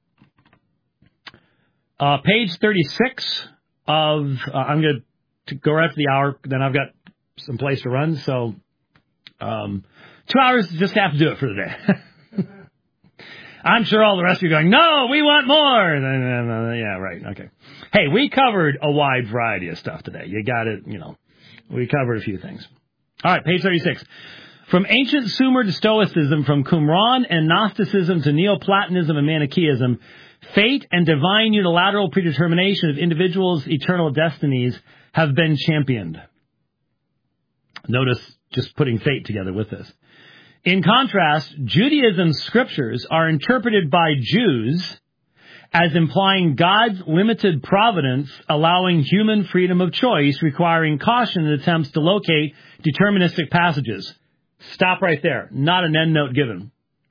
Uh, page thirty-six of, uh, I'm going to go right after the hour, then I've got some place to run, so um, two hours just have to do it for the day. I'm sure all the rest of you are going, no, we want more. Yeah, right, okay. Hey, we covered a wide variety of stuff today. You got it, you know, we covered a few things. All right, page thirty-six. From ancient Sumer to Stoicism, from Qumran and Gnosticism to Neoplatonism and Manichaeism, fate and divine unilateral predetermination of individuals' eternal destinies have been championed. Notice just putting fate together with this. In contrast, Judaism's scriptures are interpreted by Jews as implying God's limited providence, allowing human freedom of choice, requiring caution in attempts to locate deterministic passages. Stop right there. Not an end note given.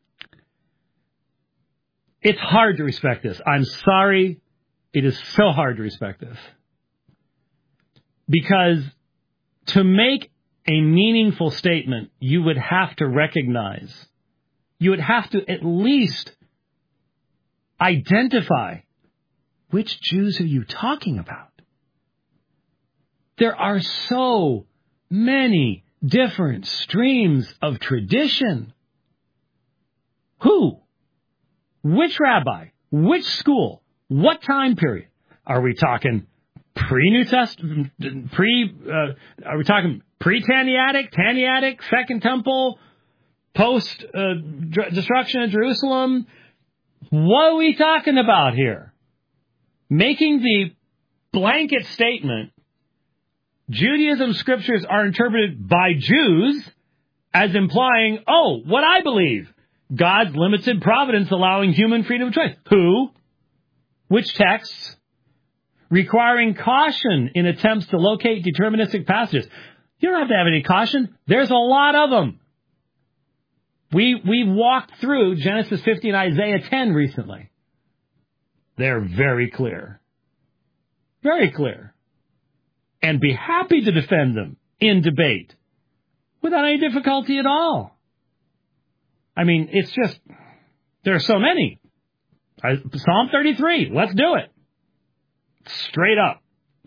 It's hard to respect this. I'm sorry. It is so hard to respect this. Because to make a meaningful statement, you would have to recognize, you would have to at least identify which Jews are you talking about. There are so many different streams of tradition. Who? Which rabbi? Which school? What time period? Are we talking pre-New Testament, pre, uh, are we talking pre-Taniatic, Taniatic, Second Temple, post-destruction uh, of Jerusalem? What are we talking about here? Making the blanket statement, Judaism scriptures are interpreted by Jews as implying, oh, what I believe, God's limited providence allowing human freedom of choice. Who? Which texts? Requiring caution in attempts to locate deterministic passages. You don't have to have any caution. There's a lot of them. We, we walked through Genesis fifty and Isaiah ten recently. They're very clear. Very clear. And be happy to defend them in debate without any difficulty at all. I mean, it's just, there are so many. Psalm thirty-three, let's do it. Straight up.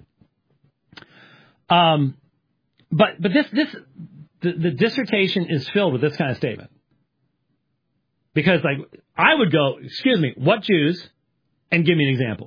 Um, but but this this the, the dissertation is filled with this kind of statement. Because, like, I would go, excuse me, what Jews? And give me an example.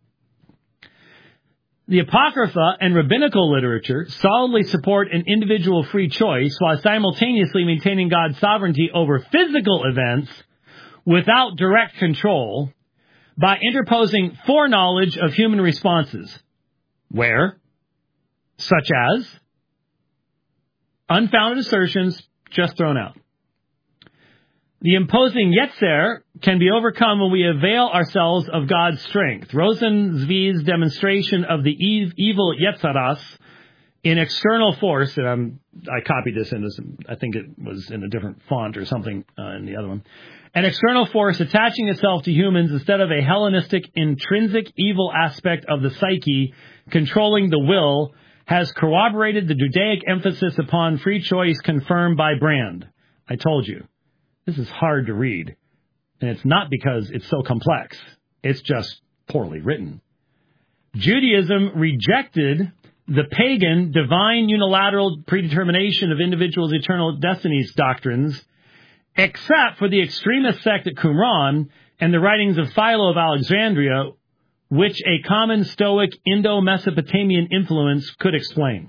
The Apocrypha and rabbinical literature solidly support an individual free choice while simultaneously maintaining God's sovereignty over physical events without direct control by interposing foreknowledge of human responses. Where? Such as unfounded assertions just thrown out. The imposing Yetzer can be overcome when we avail ourselves of God's strength. Rosenzweig's demonstration of the ev- evil Yetzaras in external force, and I'm, I copied this in some, I think it was in a different font or something uh, in the other one. An external force attaching itself to humans instead of a Hellenistic intrinsic evil aspect of the psyche controlling the will has corroborated the Judaic emphasis upon free choice confirmed by Brand. I told you. This is hard to read, and it's not because it's so complex. It's just poorly written. Judaism rejected the pagan divine unilateral predetermination of individuals' eternal destinies doctrines, except for the extremist sect at Qumran and the writings of Philo of Alexandria, which a common Stoic Indo-Mesopotamian influence could explain.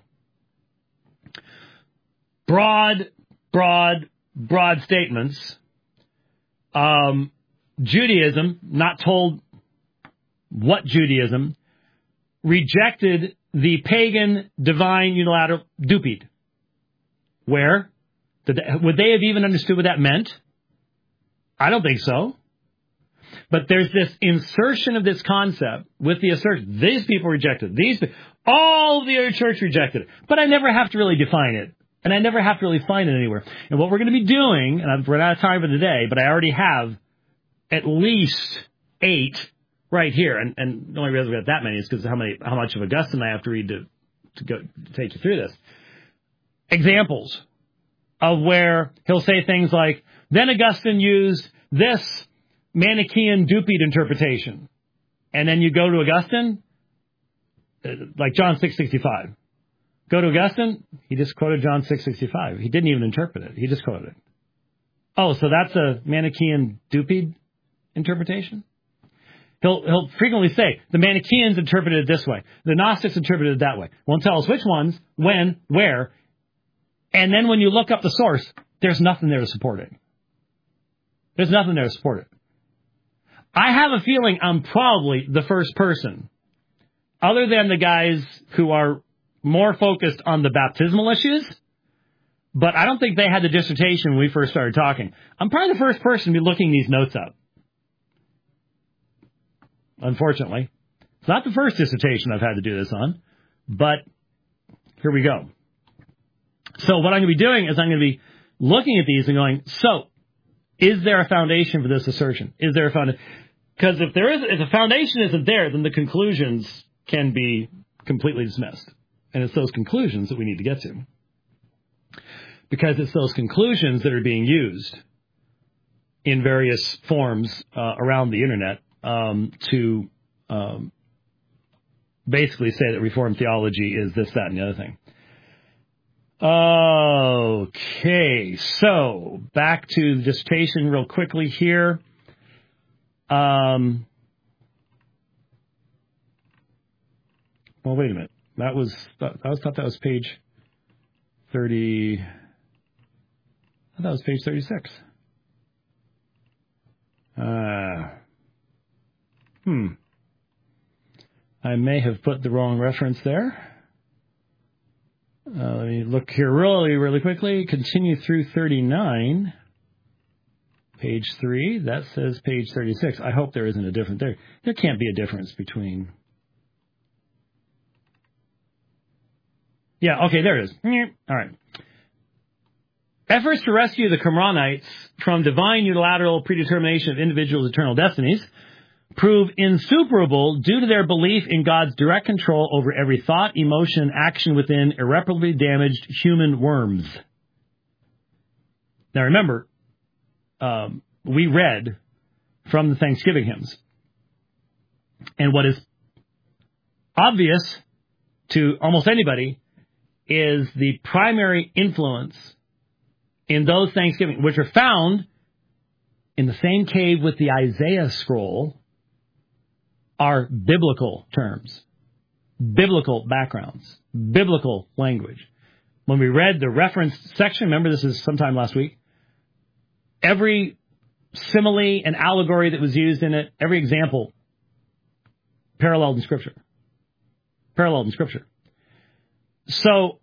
Broad, broad, broad statements. Um, Judaism, not told what Judaism, rejected the pagan divine unilateral dupid. Where? Did they, would they have even understood what that meant? I don't think so. But there's this insertion of this concept with the assertion, these people rejected it. These, all of the other church rejected it. But I never have to really define it. And I never have to really find it anywhere. And what we're going to be doing, and I've run out of time for today, but I already have at least eight right here. And, and the only reason we got that many is because how many, how much of Augustine I have to read to, to go to take you through this. Examples of where he'll say things like, then Augustine used this Manichaean duped interpretation. And then you go to Augustine, like John six sixty-five. Go to Augustine, he just quoted John six sixty-five. He didn't even interpret it. He just quoted it. Oh, so that's a Manichaean duped interpretation? He'll, he'll frequently say, the Manichaeans interpreted it this way. The Gnostics interpreted it that way. Won't tell us which ones, when, where. And then when you look up the source, there's nothing there to support it. There's nothing there to support it. I have a feeling I'm probably the first person, other than the guys who are more focused on the baptismal issues, but I don't think they had the dissertation when we first started talking. I'm probably the first person to be looking these notes up. Unfortunately. It's not the first dissertation I've had to do this on, but here we go. So what I'm going to be doing is I'm going to be looking at these and going, so, is there a foundation for this assertion? Is there a foundation? Because if there is, if the foundation isn't there, then the conclusions can be completely dismissed. And it's those conclusions that we need to get to. Because it's those conclusions that are being used in various forms uh, around the internet um, to um, basically say that Reformed theology is this, that, and the other thing. Okay, so back to the dissertation real quickly here. Um, well, wait a minute. That was, I was thought that was page thirty. I thought that was page thirty-six. Uh, hmm. I may have put the wrong reference there. Uh, let me look here really, really quickly. Continue through thirty-nine. Page three. That says page thirty-six. I hope there isn't a difference there. There can't be a difference between... Yeah, okay, there it is. All right. Efforts to rescue the Qumranites from divine unilateral predetermination of individuals' eternal destinies prove insuperable due to their belief in God's direct control over every thought, emotion, and action within irreparably damaged human worms. Now remember, um, we read from the Thanksgiving hymns. And what is obvious to almost anybody is the primary influence in those Thanksgiving, which are found in the same cave with the Isaiah scroll, are biblical terms, biblical backgrounds, biblical language. When we read the referenced section, remember this is sometime last week, every simile and allegory that was used in it, every example, paralleled in Scripture. Paralleled in Scripture. So,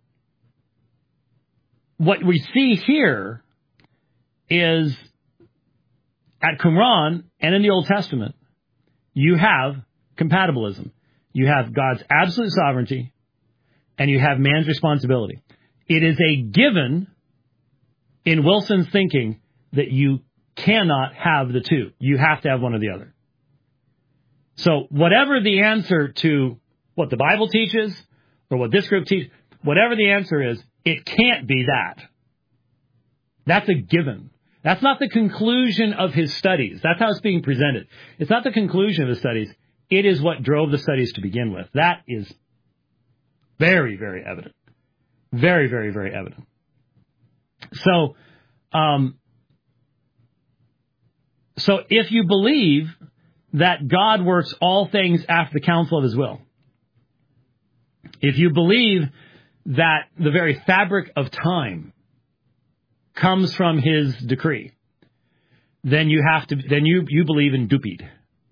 what we see here is at Qumran and in the Old Testament, you have compatibilism. You have God's absolute sovereignty, and you have man's responsibility. It is a given in Wilson's thinking that you cannot have the two. You have to have one or the other. So whatever the answer to what the Bible teaches, or what this group teaches, whatever the answer is, it can't be that. That's a given. That's not the conclusion of his studies. That's how it's being presented. It's not the conclusion of the studies. It is what drove the studies to begin with. That is very, very evident. Very, very, very evident. So, um, so if you believe that God works all things after the counsel of his will, if you believe that the very fabric of time comes from his decree, then you have to, then you, you believe in Dupid.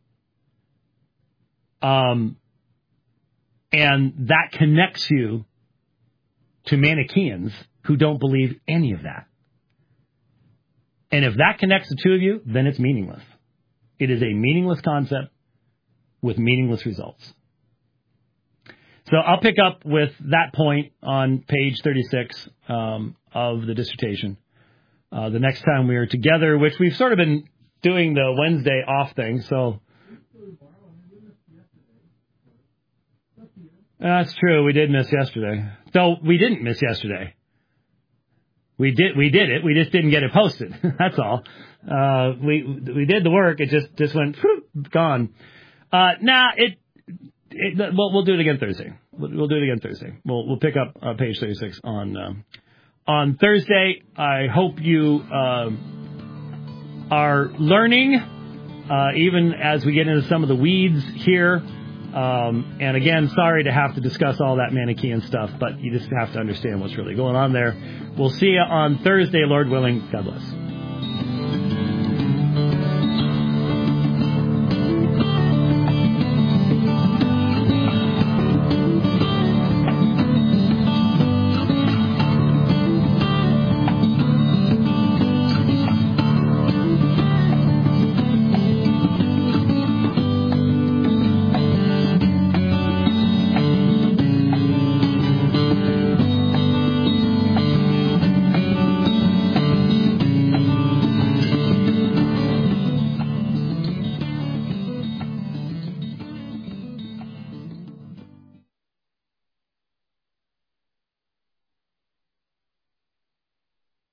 Um, and that connects you to Manichaeans who don't believe any of that. And if that connects the two of you, then it's meaningless. It is a meaningless concept with meaningless results. So I'll pick up with that point on page thirty-six um, of the dissertation uh, the next time we are together, which we've sort of been doing the Wednesday off thing. So that's true. We did miss yesterday. So we didn't miss yesterday. We did. We did it. We just didn't get it posted. That's all. Uh, we we did the work. It just just went whoop, gone. Uh, now it. It, we'll, we'll do it again Thursday. We'll, we'll do it again Thursday. We'll we'll pick up uh, page thirty-six on um, on Thursday. I hope you uh, are learning, uh, even as we get into some of the weeds here. Um, and again, sorry to have to discuss all that Manichaean stuff, but you just have to understand what's really going on there. We'll see you on Thursday, Lord willing. God bless.